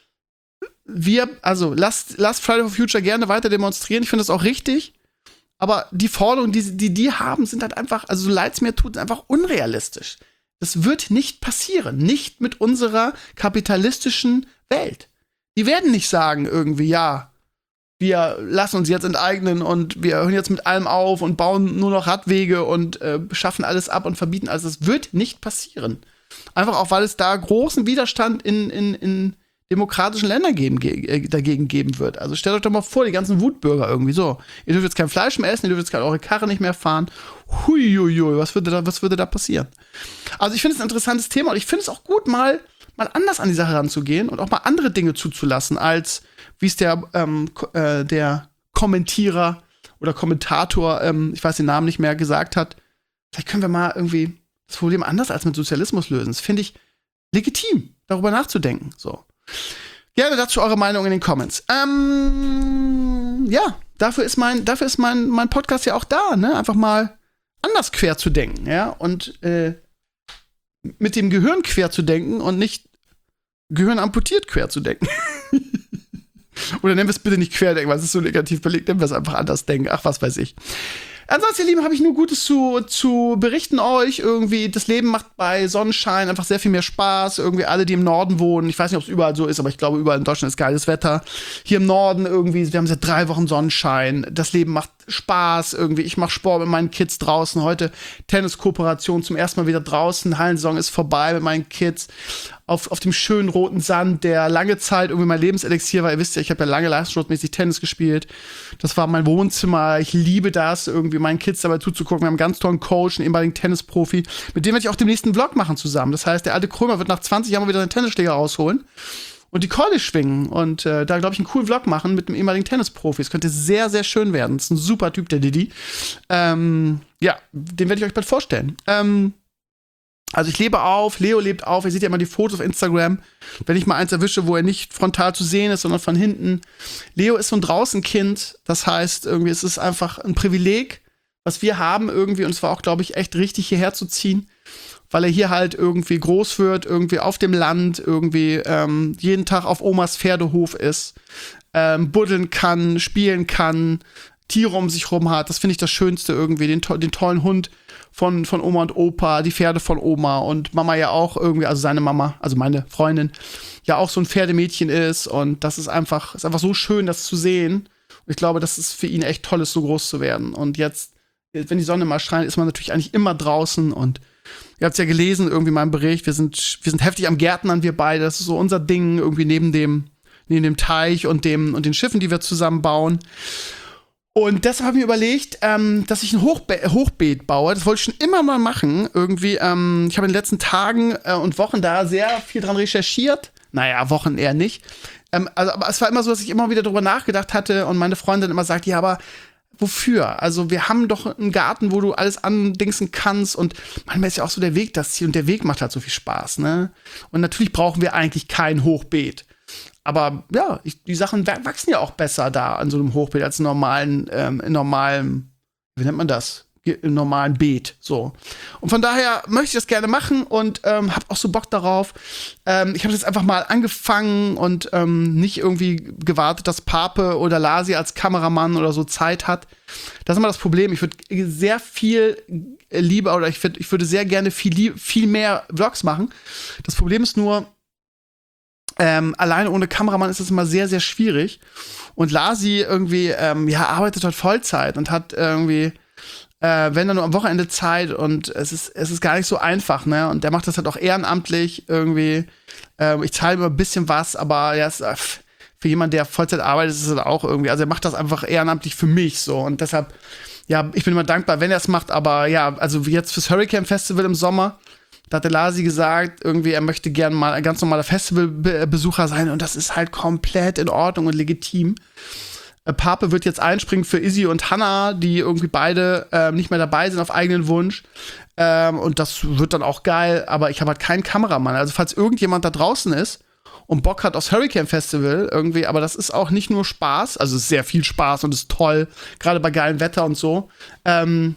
wir, also, lasst, lasst Friday for Future gerne weiter demonstrieren, ich finde das auch richtig, aber die Forderungen, die, die die haben, sind halt einfach, also so leid's mir tut, einfach unrealistisch. Das wird nicht passieren. Nicht mit unserer kapitalistischen Welt. Die werden nicht sagen irgendwie, ja, wir lassen uns jetzt enteignen und wir hören jetzt mit allem auf und bauen nur noch Radwege und äh, schaffen alles ab und verbieten alles. Das wird nicht passieren. Einfach auch, weil es da großen Widerstand in, in, in demokratischen Ländern geben, ge- dagegen geben wird. Also stellt euch doch mal vor, die ganzen Wutbürger irgendwie so. Ihr dürft jetzt kein Fleisch mehr essen, ihr dürft jetzt eure Karre nicht mehr fahren. Huiuiui, was würde da, was würde da passieren? Also ich finde es ein interessantes Thema und ich finde es auch gut, mal, mal anders an die Sache ranzugehen und auch mal andere Dinge zuzulassen, als wie es der, ähm, äh, der Kommentierer oder Kommentator, ähm, ich weiß den Namen nicht mehr, gesagt hat. Vielleicht können wir mal irgendwie das Problem anders als mit Sozialismus lösen. Das finde ich legitim, darüber nachzudenken. So. Gerne dazu eure Meinung in den Comments. Ähm, ja, dafür ist mein, dafür ist mein, mein Podcast ja auch da, ne? Einfach mal anders quer zu denken, ja? Und äh, mit dem Gehirn quer zu denken und nicht Gehirn amputiert quer zu denken. Oder nennen wir es bitte nicht querdenken, weil es ist so negativ belegt, nennen wir es einfach anders denken. Ach, was weiß ich. Ansonsten, ihr Lieben, habe ich nur Gutes zu, zu berichten euch. Irgendwie, das Leben macht bei Sonnenschein einfach sehr viel mehr Spaß. Irgendwie alle, die im Norden wohnen, ich weiß nicht, ob es überall so ist, aber ich glaube, überall in Deutschland ist geiles Wetter. Hier im Norden irgendwie, wir haben seit drei Wochen Sonnenschein. Das Leben macht Spaß irgendwie. Ich mache Sport mit meinen Kids draußen. Heute Tenniskooperation zum ersten Mal wieder draußen. Hallensaison ist vorbei mit meinen Kids. Auf, auf dem schönen roten Sand, der lange Zeit irgendwie mein Lebenselixier war. Ihr wisst ja, ich habe ja lange leistungssportmäßig Tennis gespielt. Das war mein Wohnzimmer. Ich liebe das, irgendwie meinen Kids dabei zuzugucken. Wir haben einen ganz tollen Coach, einen ehemaligen Tennisprofi. Mit dem werde ich auch den nächsten Vlog machen zusammen. Das heißt, der alte Krömer wird nach zwanzig Jahren mal wieder seinen Tennisschläger rausholen und die Keule schwingen. Und äh, da, glaube ich, einen coolen Vlog machen mit einem ehemaligen Tennisprofi. Es könnte sehr, sehr schön werden. Das ist ein super Typ, der Didi. Ähm, ja, den werde ich euch bald vorstellen. Ähm, Also ich lebe auf, Leo lebt auf. Ihr seht ja immer die Fotos auf Instagram. Wenn ich mal eins erwische, wo er nicht frontal zu sehen ist, sondern von hinten. Leo ist so ein Draußenkind. Das heißt, irgendwie es ist einfach ein Privileg, was wir haben irgendwie. Und es war auch, glaube ich, echt richtig, hierher zu ziehen. Weil er hier halt irgendwie groß wird, irgendwie auf dem Land, irgendwie ähm, jeden Tag auf Omas Pferdehof ist, ähm, buddeln kann, spielen kann, Tiere um sich rum hat. Das finde ich das Schönste irgendwie. Den, to- den tollen Hund von, von Oma und Opa, die Pferde von Oma und Mama ja auch irgendwie, also seine Mama, also meine Freundin, ja auch so ein Pferdemädchen ist. Und das ist einfach, ist einfach so schön, das zu sehen. Und ich glaube, das ist für ihn echt toll, ist, so groß zu werden. Und jetzt, wenn die Sonne mal scheint, ist man natürlich eigentlich immer draußen. Und ihr habt es ja gelesen, irgendwie in meinem Bericht, wir sind, wir sind heftig am Gärtnern, wir beide. Das ist so unser Ding, irgendwie neben dem, neben dem Teich und dem, und den Schiffen, die wir zusammen bauen. Und deshalb habe ich mir überlegt, ähm, dass ich ein Hochbe- Hochbeet baue. Das wollte ich schon immer mal machen. Irgendwie, ähm, ich habe in den letzten Tagen äh, und Wochen da sehr viel dran recherchiert. Naja, Wochen eher nicht. Ähm, also, aber es war immer so, dass ich immer wieder darüber nachgedacht hatte und meine Freundin immer sagt, ja, aber wofür? Also wir haben doch einen Garten, wo du alles andingsen kannst und manchmal ist ja auch so der Weg das Ziel und der Weg macht halt so viel Spaß, ne? Und natürlich brauchen wir eigentlich kein Hochbeet. Aber ja, ich, die Sachen wachsen ja auch besser da an so einem Hochbeet als in normalen, ähm, in normalem, wie nennt man das? Im normalen Beet, so. Und von daher möchte ich das gerne machen und ähm, hab auch so Bock darauf. Ähm, ich habe jetzt einfach mal angefangen und ähm, nicht irgendwie gewartet, dass Pape oder Lasi als Kameramann oder so Zeit hat. Das ist immer das Problem. Ich würde sehr viel lieber oder ich, würd, ich würde sehr gerne viel, viel mehr Vlogs machen. Das Problem ist nur, Ähm, alleine ohne Kameramann ist es immer sehr, sehr schwierig. Und Lasi irgendwie, ähm, ja, arbeitet dort Vollzeit und hat irgendwie, äh, wenn dann nur am Wochenende Zeit und es ist, es ist gar nicht so einfach, ne? Und der macht das halt auch ehrenamtlich irgendwie. Ähm, ich zahle immer ein bisschen was, aber ja, es, äh, für jemanden, der Vollzeit arbeitet, ist es halt auch irgendwie, also er macht das einfach ehrenamtlich für mich so. Und deshalb, ja, ich bin immer dankbar, wenn er es macht, aber ja, also wie jetzt fürs Hurricane Festival im Sommer, da hat der Lasi gesagt, irgendwie, er möchte gerne mal ein ganz normaler Festivalbesucher sein und das ist halt komplett in Ordnung und legitim. Äh, Pape wird jetzt einspringen für Izzy und Hannah, die irgendwie beide äh, nicht mehr dabei sind auf eigenen Wunsch. Ähm, und das wird dann auch geil, aber ich habe halt keinen Kameramann. Also falls irgendjemand da draußen ist und Bock hat aufs Hurricane Festival irgendwie, aber das ist auch nicht nur Spaß, also es ist sehr viel Spaß und ist toll, gerade bei geilem Wetter und so, ähm,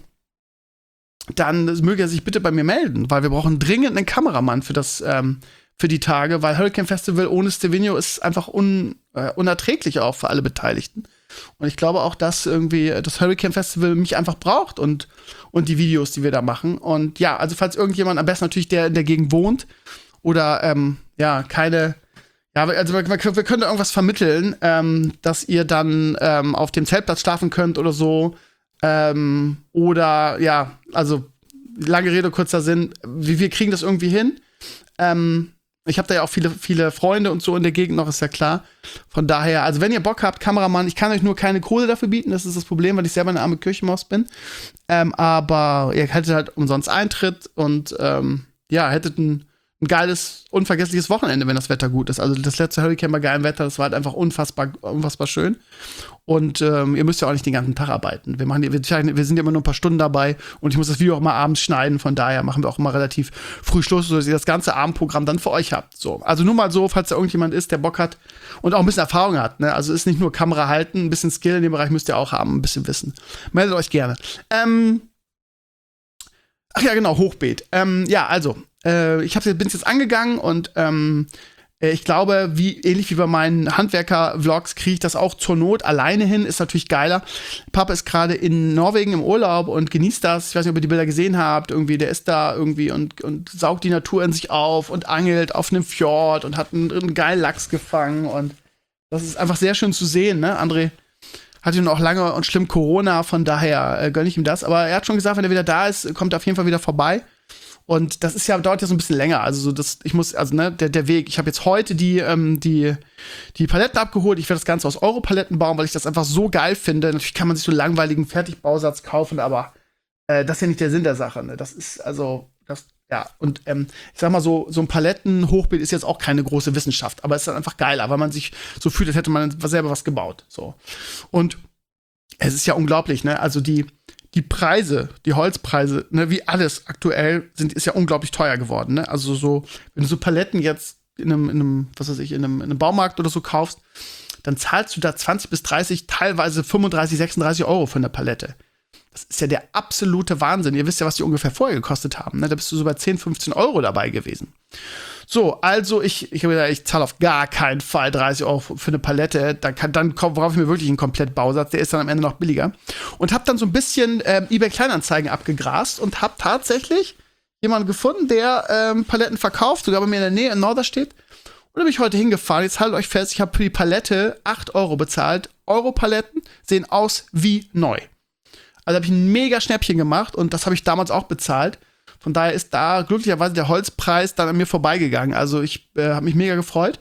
dann möge er sich bitte bei mir melden, weil wir brauchen dringend einen Kameramann für das, ähm, für die Tage, weil Hurricane Festival ohne Stevino ist einfach un, äh, unerträglich auch für alle Beteiligten. Und ich glaube auch, dass irgendwie das Hurricane Festival mich einfach braucht und, und die Videos, die wir da machen. Und ja, also falls irgendjemand, am besten natürlich der in der Gegend wohnt oder ähm, ja, keine, ja, also wir, wir können da irgendwas vermitteln, ähm, dass ihr dann ähm, auf dem Zeltplatz schlafen könnt oder so. Ähm, oder ja, also lange Rede, kurzer Sinn, wir, wir kriegen das irgendwie hin. Ähm, ich habe da ja auch viele, viele Freunde und so in der Gegend noch, ist ja klar. Von daher, also wenn ihr Bock habt, Kameramann, ich kann euch nur keine Kohle dafür bieten, das ist das Problem, weil ich selber eine arme Kirchenmaus bin. Ähm, aber ihr hättet halt umsonst Eintritt und ähm, ja, hättet ein, ein geiles, unvergessliches Wochenende, wenn das Wetter gut ist. Also das letzte Hurricane bei geilem Wetter, das war halt einfach unfassbar, unfassbar schön. Und ähm, ihr müsst ja auch nicht den ganzen Tag arbeiten. Wir, machen, wir, wir sind ja immer nur ein paar Stunden dabei und ich muss das Video auch mal abends schneiden. Von daher machen wir auch immer relativ früh Schluss, sodass ihr das ganze Abendprogramm dann für euch habt. So. Also nur mal so, falls da irgendjemand ist, der Bock hat und auch ein bisschen Erfahrung hat. Ne? Also ist nicht nur Kamera halten, ein bisschen Skill in dem Bereich müsst ihr auch haben, ein bisschen Wissen. Meldet euch gerne. Ähm Ach ja, genau, Hochbeet. Ähm, ja, also, äh, ich hab's, bin's jetzt angegangen und ähm, Äh, ich glaube, wie ähnlich wie bei meinen Handwerker-Vlogs, kriege ich das auch zur Not alleine hin. Ist natürlich geiler. Papa ist gerade in Norwegen im Urlaub und genießt das. Ich weiß nicht, ob ihr die Bilder gesehen habt. Irgendwie, der ist da irgendwie und, und saugt die Natur in sich auf und angelt auf einem Fjord und hat einen, einen geilen Lachs gefangen. Und das ist einfach sehr schön zu sehen, ne? André hatte nun auch lange und schlimm Corona, von daher äh, gönne ich ihm das. Aber er hat schon gesagt, wenn er wieder da ist, kommt er auf jeden Fall wieder vorbei. Und das ist ja, dauert ja so ein bisschen länger. Also so das, ich muss, also ne, der, der Weg, ich habe jetzt heute die, ähm, die, die Paletten abgeholt. Ich werde das Ganze aus Europaletten bauen, weil ich das einfach so geil finde. Natürlich kann man sich so einen langweiligen Fertigbausatz kaufen, aber äh, das ist ja nicht der Sinn der Sache. Ne? Das ist, also, das, ja, und ähm, ich sag mal so, so ein Palettenhochbild ist jetzt auch keine große Wissenschaft, aber es ist dann einfach geiler, weil man sich so fühlt, als hätte man selber was gebaut. So. Und es ist ja unglaublich, ne? Also die, die Preise, die Holzpreise, ne, wie alles aktuell sind, ist ja unglaublich teuer geworden, ne? Also so, wenn du so Paletten jetzt in einem, in einem, was weiß ich, in einem, in einem Baumarkt oder so kaufst, dann zahlst du da zwanzig bis dreißig, teilweise fünfunddreißig, sechsunddreißig Euro für eine Palette. Das ist ja der absolute Wahnsinn. Ihr wisst ja, was die ungefähr vorher gekostet haben, ne? Da bist du so bei zehn, fünfzehn Euro dabei gewesen. So, also ich, ich habe gesagt, ich zahle auf gar keinen Fall dreißig Euro für eine Palette. Dann, kann, dann brauche ich mir wirklich einen Komplettbausatz. Der ist dann am Ende noch billiger. Und habe dann so ein bisschen ähm, eBay Kleinanzeigen abgegrast und habe tatsächlich jemanden gefunden, der ähm, Paletten verkauft, sogar bei mir in der Nähe in Norderstedt. Und da bin ich heute hingefahren. Jetzt haltet euch fest, ich habe für die Palette acht Euro bezahlt. Euro-Paletten sehen aus wie neu. Also habe ich ein mega Schnäppchen gemacht und das habe ich damals auch bezahlt. Von daher ist da glücklicherweise der Holzpreis dann an mir vorbeigegangen. Also ich äh, habe mich mega gefreut.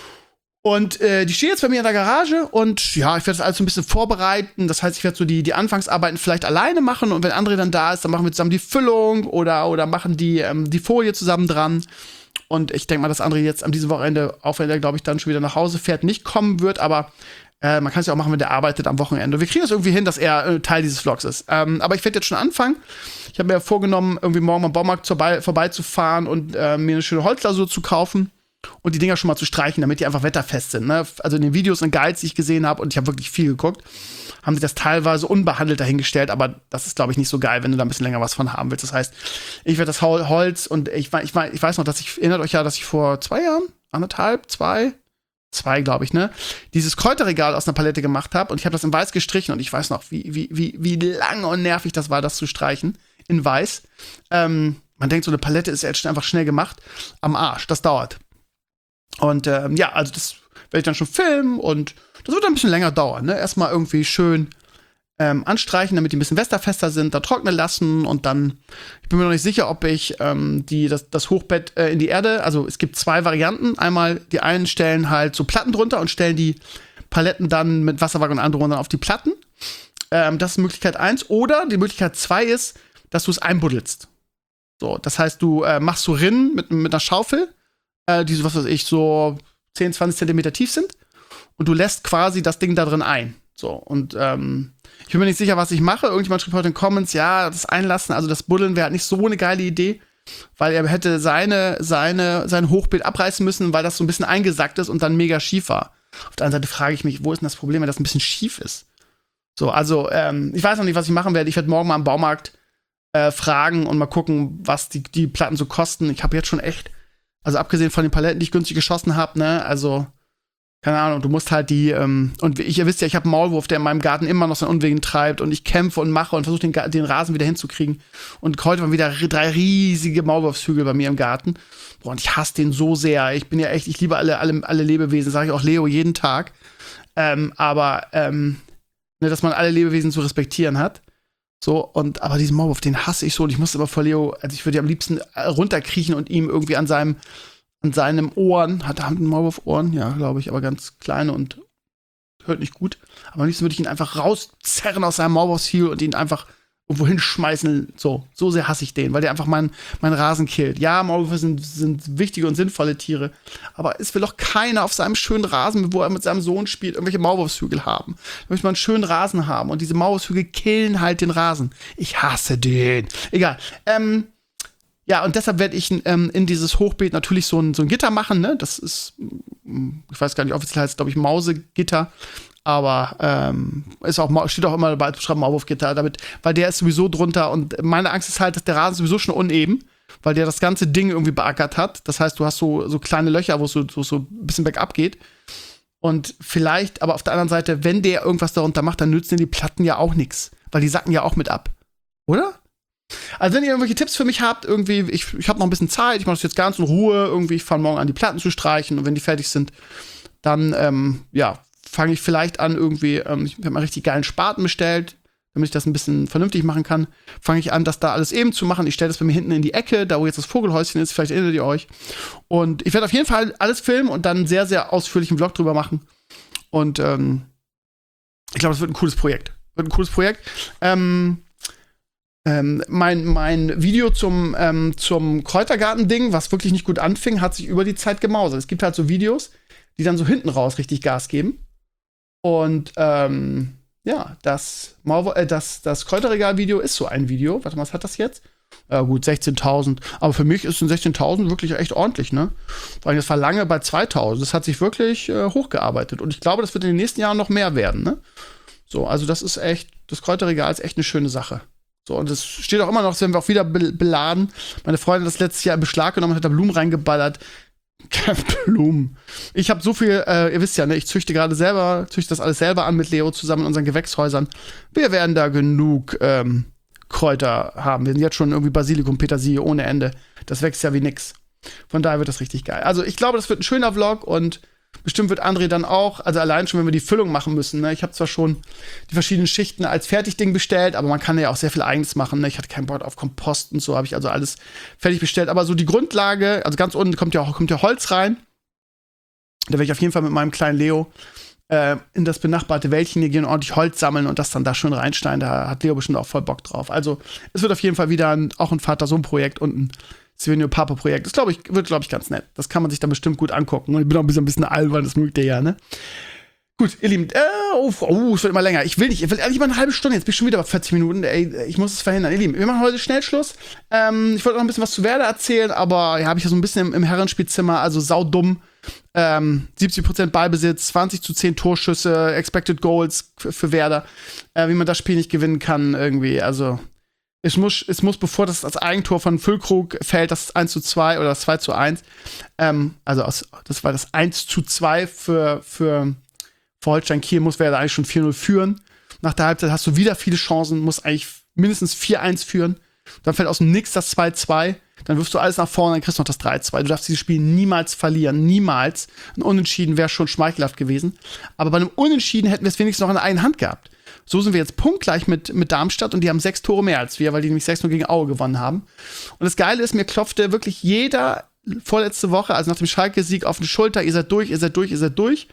Und äh, die stehen jetzt bei mir in der Garage und ja, ich werde das alles so ein bisschen vorbereiten. Das heißt, ich werde so die, die Anfangsarbeiten vielleicht alleine machen und wenn André dann da ist, dann machen wir zusammen die Füllung oder, oder machen die, ähm, die Folie zusammen dran. Und ich denke mal, dass André jetzt an diesem Wochenende, auch wenn er, glaube ich, dann schon wieder nach Hause fährt, nicht kommen wird, aber Äh, man kann es ja auch machen, wenn der arbeitet am Wochenende. Wir kriegen das irgendwie hin, dass er äh, Teil dieses Vlogs ist. Ähm, aber ich werde jetzt schon anfangen. Ich habe mir vorgenommen, irgendwie morgen am Baumarkt vorbei, vorbeizufahren und äh, mir eine schöne Holzlasur zu kaufen und die Dinger schon mal zu streichen, damit die einfach wetterfest sind. Ne? Also in den Videos und Guides, die ich gesehen habe, und ich habe wirklich viel geguckt, haben sie das teilweise unbehandelt dahingestellt, aber das ist, glaube ich, nicht so geil, wenn du da ein bisschen länger was von haben willst. Das heißt, ich werde das Holz und ich, ich, ich weiß noch, dass ich, erinnert euch ja, dass ich vor zwei Jahren, anderthalb, zwei, Zwei, glaube ich, ne? Dieses Kräuterregal aus einer Palette gemacht habe und ich habe das in weiß gestrichen und ich weiß noch, wie, wie, wie, wie lang und nervig das war, das zu streichen in weiß. Ähm, man denkt, so eine Palette ist jetzt einfach schnell gemacht. Am Arsch, das dauert. Und ähm, ja, also das werde ich dann schon filmen und das wird dann ein bisschen länger dauern, ne? Erstmal irgendwie schön ähm, anstreichen, damit die ein bisschen westerfester sind, dann trocknen lassen und dann, ich bin mir noch nicht sicher, ob ich ähm, die, das, das Hochbett äh, in die Erde, also es gibt zwei Varianten. Einmal, die einen stellen halt so Platten drunter und stellen die Paletten dann mit Wasserwaage und anderen dann auf die Platten. Ähm, das ist Möglichkeit eins. Oder die Möglichkeit zwei ist, dass du es einbuddelst. So, das heißt, du äh, machst so Rinnen mit, mit einer Schaufel, äh, die so, was weiß ich, so zehn, zwanzig Zentimeter tief sind und du lässt quasi das Ding da drin ein. So, und ähm, ich bin mir nicht sicher, was ich mache. Irgendjemand schrieb heute in den Comments, ja, das Einlassen, also das Buddeln wäre halt nicht so eine geile Idee, weil er hätte seine, seine, sein Hochbild abreißen müssen, weil das so ein bisschen eingesackt ist und dann mega schief war. Auf der anderen Seite frage ich mich, wo ist denn das Problem, wenn das ein bisschen schief ist? So, also, ähm, ich weiß noch nicht, was ich machen werde. Ich werde morgen mal am Baumarkt äh, fragen und mal gucken, was die, die Platten so kosten. Ich habe jetzt schon echt, also abgesehen von den Paletten, die ich günstig geschossen habe, ne, also keine Ahnung, du musst halt die, ähm, und ich, ihr wisst ja, ich habe einen Maulwurf, der in meinem Garten immer noch seinen Unwegen treibt und ich kämpfe und mache und versuche den, den Rasen wieder hinzukriegen. Und heute waren wieder drei riesige Maulwurfshügel bei mir im Garten. Boah, und ich hasse den so sehr. Ich bin ja echt, ich liebe alle, alle, alle Lebewesen, sage ich auch Leo jeden Tag. Ähm, aber, ähm, ne, dass man alle Lebewesen zu respektieren hat. So, und, aber diesen Maulwurf, den hasse ich so und ich musste aber vor Leo, also ich würde am liebsten runterkriechen und ihm irgendwie an seinem an seinem Ohren, hat er einen Maulwurf Ohren? Ja, glaube ich, aber ganz kleine und hört nicht gut. Aber am liebsten würde ich ihn einfach rauszerren aus seinem Maulwurfshügel und ihn einfach irgendwo hinschmeißen. So, so sehr hasse ich den, weil der einfach meinen mein Rasen killt. Ja, Maulwürfe sind, sind wichtige und sinnvolle Tiere, aber es will doch keiner auf seinem schönen Rasen, wo er mit seinem Sohn spielt, irgendwelche Maulwurfshügel haben. Da möchte man einen schönen Rasen haben und diese Maulwurfshügel killen halt den Rasen. Ich hasse den. Egal. Ähm, Ja, und deshalb werde ich ähm, in dieses Hochbeet natürlich so ein, so ein Gitter machen, ne? Das ist, ich weiß gar nicht, offiziell heißt es, glaube ich, Mausegitter. Aber ähm, ist auch, steht auch immer dabei, beschreiben Maulwurfgitter, damit, weil der ist sowieso drunter und meine Angst ist halt, dass der Rasen sowieso schon uneben, weil der das ganze Ding irgendwie beackert hat. Das heißt, du hast so, so kleine Löcher, wo es so, so, so ein bisschen bergab geht. Und vielleicht, aber auf der anderen Seite, wenn der irgendwas darunter macht, dann nützen die Platten ja auch nichts. Weil die sacken ja auch mit ab. Oder? Also wenn ihr irgendwelche Tipps für mich habt, irgendwie, ich, ich habe noch ein bisschen Zeit, ich mache das jetzt ganz in Ruhe, irgendwie, ich fange morgen an, die Platten zu streichen und wenn die fertig sind, dann, ähm, ja, fange ich vielleicht an, irgendwie, ähm, ich habe mal richtig geilen Spaten bestellt, damit ich das ein bisschen vernünftig machen kann, fange ich an, das da alles eben zu machen. Ich stelle das bei mir hinten in die Ecke, da wo jetzt das Vogelhäuschen ist, vielleicht erinnert ihr euch. Und ich werde auf jeden Fall alles filmen und dann einen sehr, sehr ausführlichen Vlog drüber machen. Und ähm, ich glaube, das wird ein cooles Projekt. Wird ein cooles Projekt. Ähm, ähm, mein, mein Video zum, ähm, zum Kräutergarten-Ding, was wirklich nicht gut anfing, hat sich über die Zeit gemausert. Es gibt halt so Videos, die dann so hinten raus richtig Gas geben. Und ähm, ja, das, äh, das, das Kräuterregal-Video ist so ein Video. Warte mal, was hat das jetzt? Äh, gut, sechzehntausend. Aber für mich ist ein sechzehntausend wirklich echt ordentlich, ne? Weil das war lange bei zweitausend. Das hat sich wirklich äh, hochgearbeitet. Und ich glaube, das wird in den nächsten Jahren noch mehr werden, ne? So, also das ist echt, das Kräuterregal ist echt eine schöne Sache. So, und es steht auch immer noch, das werden wir auch wieder be- beladen. Meine Freundin hat das letztes Jahr in Beschlag genommen, hat da Blumen reingeballert. Blumen. Ich habe so viel, äh, ihr wisst ja, ne, ich züchte gerade selber, züchte das alles selber an mit Leo zusammen in unseren Gewächshäusern. Wir werden da genug ähm, Kräuter haben. Wir sind jetzt schon irgendwie Basilikum, Petersilie ohne Ende. Das wächst ja wie nix. Von daher wird das richtig geil. Also ich glaube, das wird ein schöner Vlog und bestimmt wird André dann auch, also allein schon, wenn wir die Füllung machen müssen. Ne? Ich habe zwar schon die verschiedenen Schichten als Fertigding bestellt, aber man kann ja auch sehr viel Eigenes machen. Ne? Ich hatte keinen Bock auf Kompost und so, habe ich also alles fertig bestellt. Aber so die Grundlage, also ganz unten kommt ja, kommt ja Holz rein. Da werde ich auf jeden Fall mit meinem kleinen Leo äh, in das benachbarte Wäldchen hier gehen und ordentlich Holz sammeln und das dann da schön reinschneiden. Da hat Leo bestimmt auch voll Bock drauf. Also es wird auf jeden Fall wieder ein, auch ein Vater-Sohn-Projekt und ein Stevenio-Papa-Projekt. Das glaube ich, wird, glaube ich, ganz nett. Das kann man sich dann bestimmt gut angucken. Und ich bin auch ein bisschen, ein bisschen albern, das mögt ihr ja, ne? Gut, ihr Lieben, äh, oh, oh, es wird immer länger. Ich will nicht, ich will eigentlich mal eine halbe Stunde. Jetzt bin ich schon wieder bei vierzig Minuten. Ey, ich muss es verhindern. Ihr Lieben, wir machen heute Schnellschluss. Ähm, ich wollte noch ein bisschen was zu Werder erzählen, aber ja, habe ich ja so ein bisschen im, im Herrenspielzimmer, also saudumm. Ähm, siebzig Prozent Ballbesitz, zwanzig zu zehn Torschüsse, Expected Goals für, für Werder. Äh, wie man das Spiel nicht gewinnen kann, irgendwie, also Es muss, es muss, bevor das als Eigentor von Füllkrug fällt, das eins zu zwei oder das zwei zu eins, ähm, also aus, das war das eins zu zwei für, für, für Holstein Kiel, muss Werder eigentlich schon vier null führen. Nach der Halbzeit hast du wieder viele Chancen, musst eigentlich mindestens vier eins führen. Dann fällt aus dem Nix das zwei zwei, dann wirfst du alles nach vorne, dann kriegst du noch das drei zwei. Du darfst dieses Spiel niemals verlieren, niemals. Ein Unentschieden wäre schon schmeichelhaft gewesen. Aber bei einem Unentschieden hätten wir es wenigstens noch in der einen Hand gehabt. So sind wir jetzt punktgleich mit, mit Darmstadt und die haben sechs Tore mehr als wir, weil die nämlich sechs null gegen Aue gewonnen haben. Und das Geile ist, mir klopfte wirklich jeder vorletzte Woche, also nach dem Schalke-Sieg, auf die Schulter, ihr seid durch, ihr seid durch, ihr seid durch.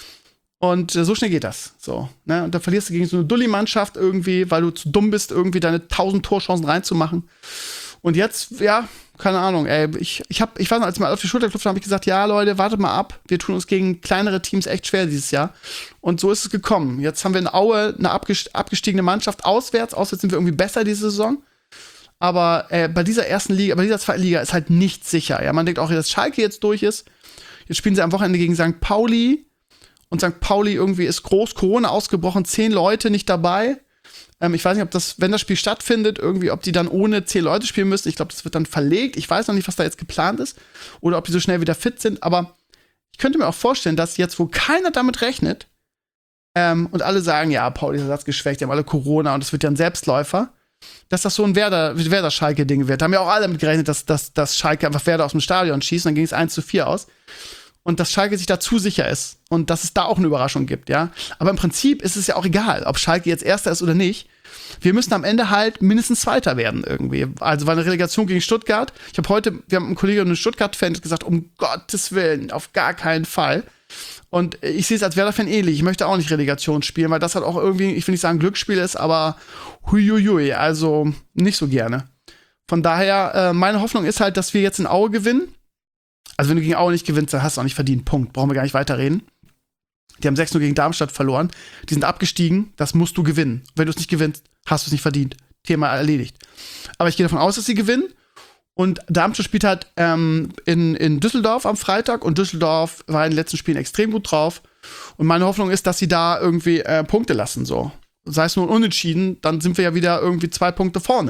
Und äh, so schnell geht das. So, ne? Und dann verlierst du gegen so eine Dulli-Mannschaft irgendwie, weil du zu dumm bist, irgendwie deine tausend Torchancen reinzumachen. Und jetzt, ja, keine Ahnung, ey, ich, ich, hab, ich weiß noch, als ich mal auf die Schulter klopfte, habe ich gesagt, ja, Leute, wartet mal ab, wir tun uns gegen kleinere Teams echt schwer dieses Jahr. Und so ist es gekommen. Jetzt haben wir in Aue eine abgestiegene Mannschaft auswärts, auswärts sind wir irgendwie besser diese Saison. Aber äh, bei dieser ersten Liga, bei dieser zweiten Liga ist halt nicht sicher. Ja, man denkt auch, dass Schalke jetzt durch ist. Jetzt spielen sie am Wochenende gegen Sankt Pauli. Und Sankt Pauli irgendwie ist groß Corona ausgebrochen, zehn Leute nicht dabei. Ähm, ich weiß nicht, ob das, wenn das Spiel stattfindet, irgendwie, ob die dann ohne zehn Leute spielen müssen. Ich glaube, das wird dann verlegt. Ich weiß noch nicht, was da jetzt geplant ist. Oder ob die so schnell wieder fit sind. Aber ich könnte mir auch vorstellen, dass jetzt, wo keiner damit rechnet, ähm, und alle sagen, ja, Pauli ist ersatzgeschwächt, die haben alle Corona und es wird ja ein Selbstläufer, dass das so ein Werder, Werder-Schalke-Ding wird. Da haben ja auch alle damit gerechnet, dass, dass, dass Schalke einfach Werder aus dem Stadion schießt. Und dann ging es eins zu vier aus. Und dass Schalke sich da zu sicher ist und dass es da auch eine Überraschung gibt, ja. Aber im Prinzip ist es ja auch egal, ob Schalke jetzt Erster ist oder nicht. Wir müssen am Ende halt mindestens Zweiter werden irgendwie. Also war eine Relegation gegen Stuttgart. Ich habe heute, wir haben einen Kollegen und einen Stuttgart-Fan gesagt, um Gottes Willen, auf gar keinen Fall. Und ich sehe es als Werder-Fan ähnlich. Ich möchte auch nicht Relegation spielen, weil das halt auch irgendwie, ich will nicht sagen Glücksspiel ist, aber huiuiui, also nicht so gerne. Von daher, äh, meine Hoffnung ist halt, dass wir jetzt in Aue gewinnen. Also wenn du gegen Aue nicht gewinnst, dann hast du auch nicht verdient. Punkt. Brauchen wir gar nicht weiterreden. Die haben sechs null gegen Darmstadt verloren. Die sind abgestiegen. Das musst du gewinnen. Wenn du es nicht gewinnst, hast du es nicht verdient. Thema erledigt. Aber ich gehe davon aus, dass sie gewinnen. Und Darmstadt spielt halt ähm, in, in Düsseldorf am Freitag. Und Düsseldorf war in den letzten Spielen extrem gut drauf. Und meine Hoffnung ist, dass sie da irgendwie äh, Punkte lassen. So. Sei es nur unentschieden, dann sind wir ja wieder irgendwie zwei Punkte vorne.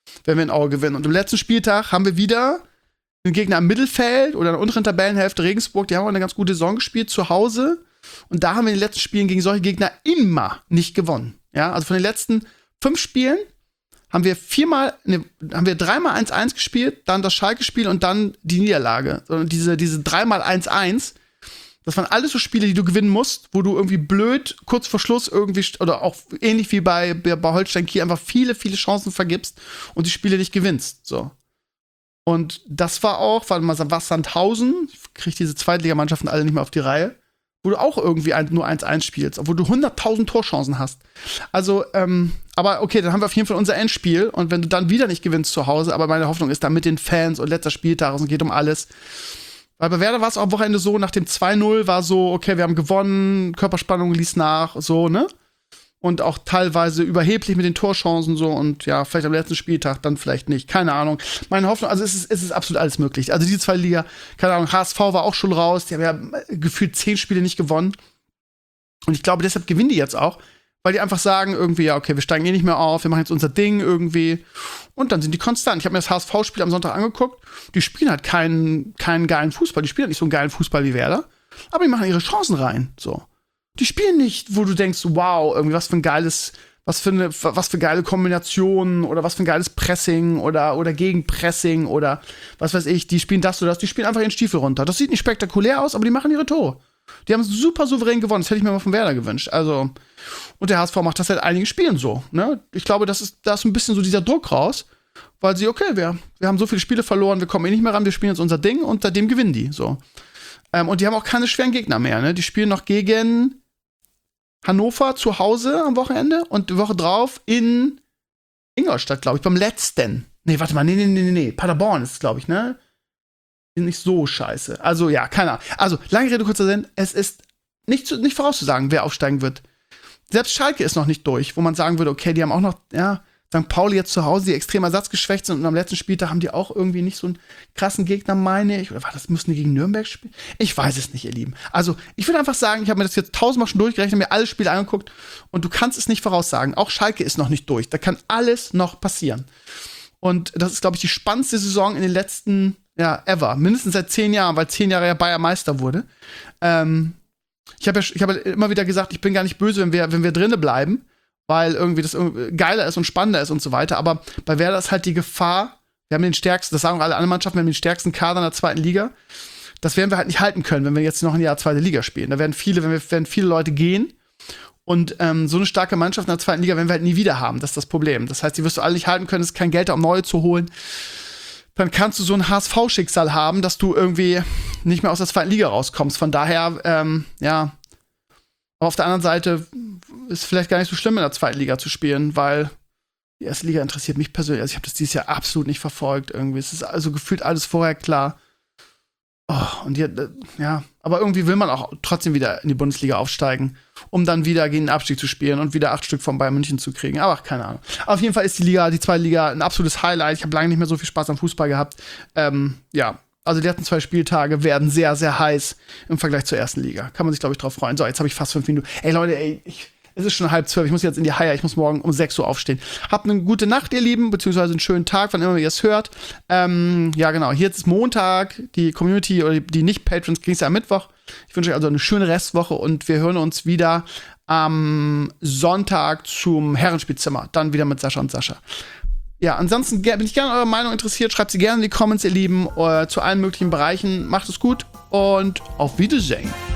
wenn wir in Aue gewinnen. Und im letzten Spieltag haben wir wieder einen Gegner im Mittelfeld oder in der unteren Tabellenhälfte, Regensburg, die haben auch eine ganz gute Saison gespielt zu Hause. Und da haben wir in den letzten Spielen gegen solche Gegner immer nicht gewonnen. Ja, also von den letzten fünf Spielen haben wir viermal, ne, haben wir dreimal eins eins gespielt, dann das Schalke-Spiel und dann die Niederlage. Und diese, diese dreimal eins eins, das waren alles so Spiele, die du gewinnen musst, wo du irgendwie blöd kurz vor Schluss irgendwie, oder auch ähnlich wie bei, bei Holstein Kiel, einfach viele, viele Chancen vergibst und die Spiele nicht gewinnst. So. Und das war auch, warte mal, was Sandhausen, ich krieg diese Zweitligamannschaften alle nicht mehr auf die Reihe, wo du auch irgendwie ein, nur eins eins spielst, obwohl du hunderttausend Torchancen hast. Also, ähm, aber okay, dann haben wir auf jeden Fall unser Endspiel und wenn du dann wieder nicht gewinnst zu Hause, aber meine Hoffnung ist dann mit den Fans und letzter Spieltag, es geht um alles. Weil bei Werder war es am Wochenende so, nach dem zwei null war so, okay, wir haben gewonnen, Körperspannung ließ nach, so, ne? Und auch teilweise überheblich mit den Torchancen so und ja, vielleicht am letzten Spieltag dann vielleicht nicht, keine Ahnung. Meine Hoffnung, also es ist, es ist absolut alles möglich. Also die zwei Liga, keine Ahnung, H S V war auch schon raus, die haben ja gefühlt zehn Spiele nicht gewonnen. Und ich glaube, deshalb gewinnen die jetzt auch, weil die einfach sagen irgendwie, ja, okay, wir steigen eh nicht mehr auf, wir machen jetzt unser Ding irgendwie. Und dann sind die konstant. Ich habe mir das H S V-Spiel am Sonntag angeguckt, die spielen halt keinen, keinen geilen Fußball, die spielen halt nicht so einen geilen Fußball wie Werder, aber die machen ihre Chancen rein, so. Die spielen nicht, wo du denkst, wow, irgendwie was für ein geiles, was für eine, was für geile Kombinationen oder was für ein geiles Pressing oder, oder Gegenpressing oder was weiß ich, die spielen das oder das, die spielen einfach ihren Stiefel runter. Das sieht nicht spektakulär aus, aber die machen ihre Tore. Die haben super souverän gewonnen, das hätte ich mir mal von Werder gewünscht. Also, und der H S V macht das seit einigen Spielen so, ne? Ich glaube, das ist, da ist ein bisschen so dieser Druck raus, weil sie, okay, wir, wir haben so viele Spiele verloren, wir kommen eh nicht mehr ran, wir spielen jetzt unser Ding und seitdem gewinnen die, so. Ähm, und die haben auch keine schweren Gegner mehr, ne? Die spielen noch gegen Hannover zu Hause am Wochenende und die Woche drauf in Ingolstadt, glaube ich, beim letzten. Nee, warte mal, nee, nee, nee, nee, nee. Paderborn ist es, glaube ich, ne? Ist nicht so scheiße. Also, ja, keine Ahnung. Also, lange Rede, kurzer Sinn, es ist nicht, zu, nicht vorauszusagen, wer aufsteigen wird. Selbst Schalke ist noch nicht durch, wo man sagen würde, okay, die haben auch noch, ja, Sankt Pauli jetzt zu Hause, die extrem ersatzgeschwächt sind und am letzten Spieltag haben die auch irgendwie nicht so einen krassen Gegner, meine ich. Oder war das, mussten die gegen Nürnberg spielen? Ich weiß es nicht, ihr Lieben. Also, ich würde einfach sagen, ich habe mir das jetzt tausendmal schon durchgerechnet, mir alle Spiele angeguckt und du kannst es nicht voraussagen. Auch Schalke ist noch nicht durch. Da kann alles noch passieren. Und das ist, glaube ich, die spannendste Saison in den letzten, ja, ever. Mindestens seit zehn Jahren, weil zehn Jahre ja Bayer Meister wurde. Ähm, ich habe ja, ich hab ja immer wieder gesagt, ich bin gar nicht böse, wenn wir, wenn wir drinnen bleiben, weil irgendwie das geiler ist und spannender ist und so weiter. Aber bei Werder ist halt die Gefahr, wir haben den stärksten, das sagen auch alle anderen Mannschaften, wir haben den stärksten Kader in der zweiten Liga. Das werden wir halt nicht halten können, wenn wir jetzt noch ein Jahr zweite Liga spielen. Da werden viele, wenn wir, werden viele Leute gehen. Und ähm, so eine starke Mannschaft in der zweiten Liga werden wir halt nie wieder haben. Das ist das Problem. Das heißt, die wirst du alle nicht halten können, es ist kein Geld da, um neue zu holen. Dann kannst du so ein H S V-Schicksal haben, dass du irgendwie nicht mehr aus der zweiten Liga rauskommst. Von daher, ähm, ja. Aber auf der anderen Seite ist es vielleicht gar nicht so schlimm, in der zweiten Liga zu spielen, weil die erste Liga interessiert mich persönlich. Also ich habe das dieses Jahr absolut nicht verfolgt irgendwie. Es ist also gefühlt alles vorher klar. Oh, und die, ja, aber irgendwie will man auch trotzdem wieder in die Bundesliga aufsteigen, um dann wieder gegen den Abstieg zu spielen und wieder acht Stück von Bayern München zu kriegen. Aber keine Ahnung. Auf jeden Fall ist die Liga, die zweite Liga, ein absolutes Highlight. Ich habe lange nicht mehr so viel Spaß am Fußball gehabt. Ähm, ja, also die letzten zwei Spieltage werden sehr, sehr heiß im Vergleich zur ersten Liga. Kann man sich, glaube ich, drauf freuen. So, jetzt habe ich fast fünf Minuten. Ey, Leute, ey, ich, es ist schon halb zwölf. Ich muss jetzt in die Haie. Ich muss morgen um sechs Uhr aufstehen. Habt eine gute Nacht, ihr Lieben, beziehungsweise einen schönen Tag, wann immer ihr es hört. Ähm, ja, genau. Hier ist Montag. Die Community oder die Nicht-Patrons kriegen es ja am Mittwoch. Ich wünsche euch also eine schöne Restwoche und wir hören uns wieder am Sonntag zum Herrenspielzimmer. Dann wieder mit Sascha und Sascha. Ja, ansonsten bin ich gerne eure Meinung interessiert. Schreibt sie gerne in die Comments, ihr Lieben, äh, zu allen möglichen Bereichen. Macht es gut und auf Wiedersehen.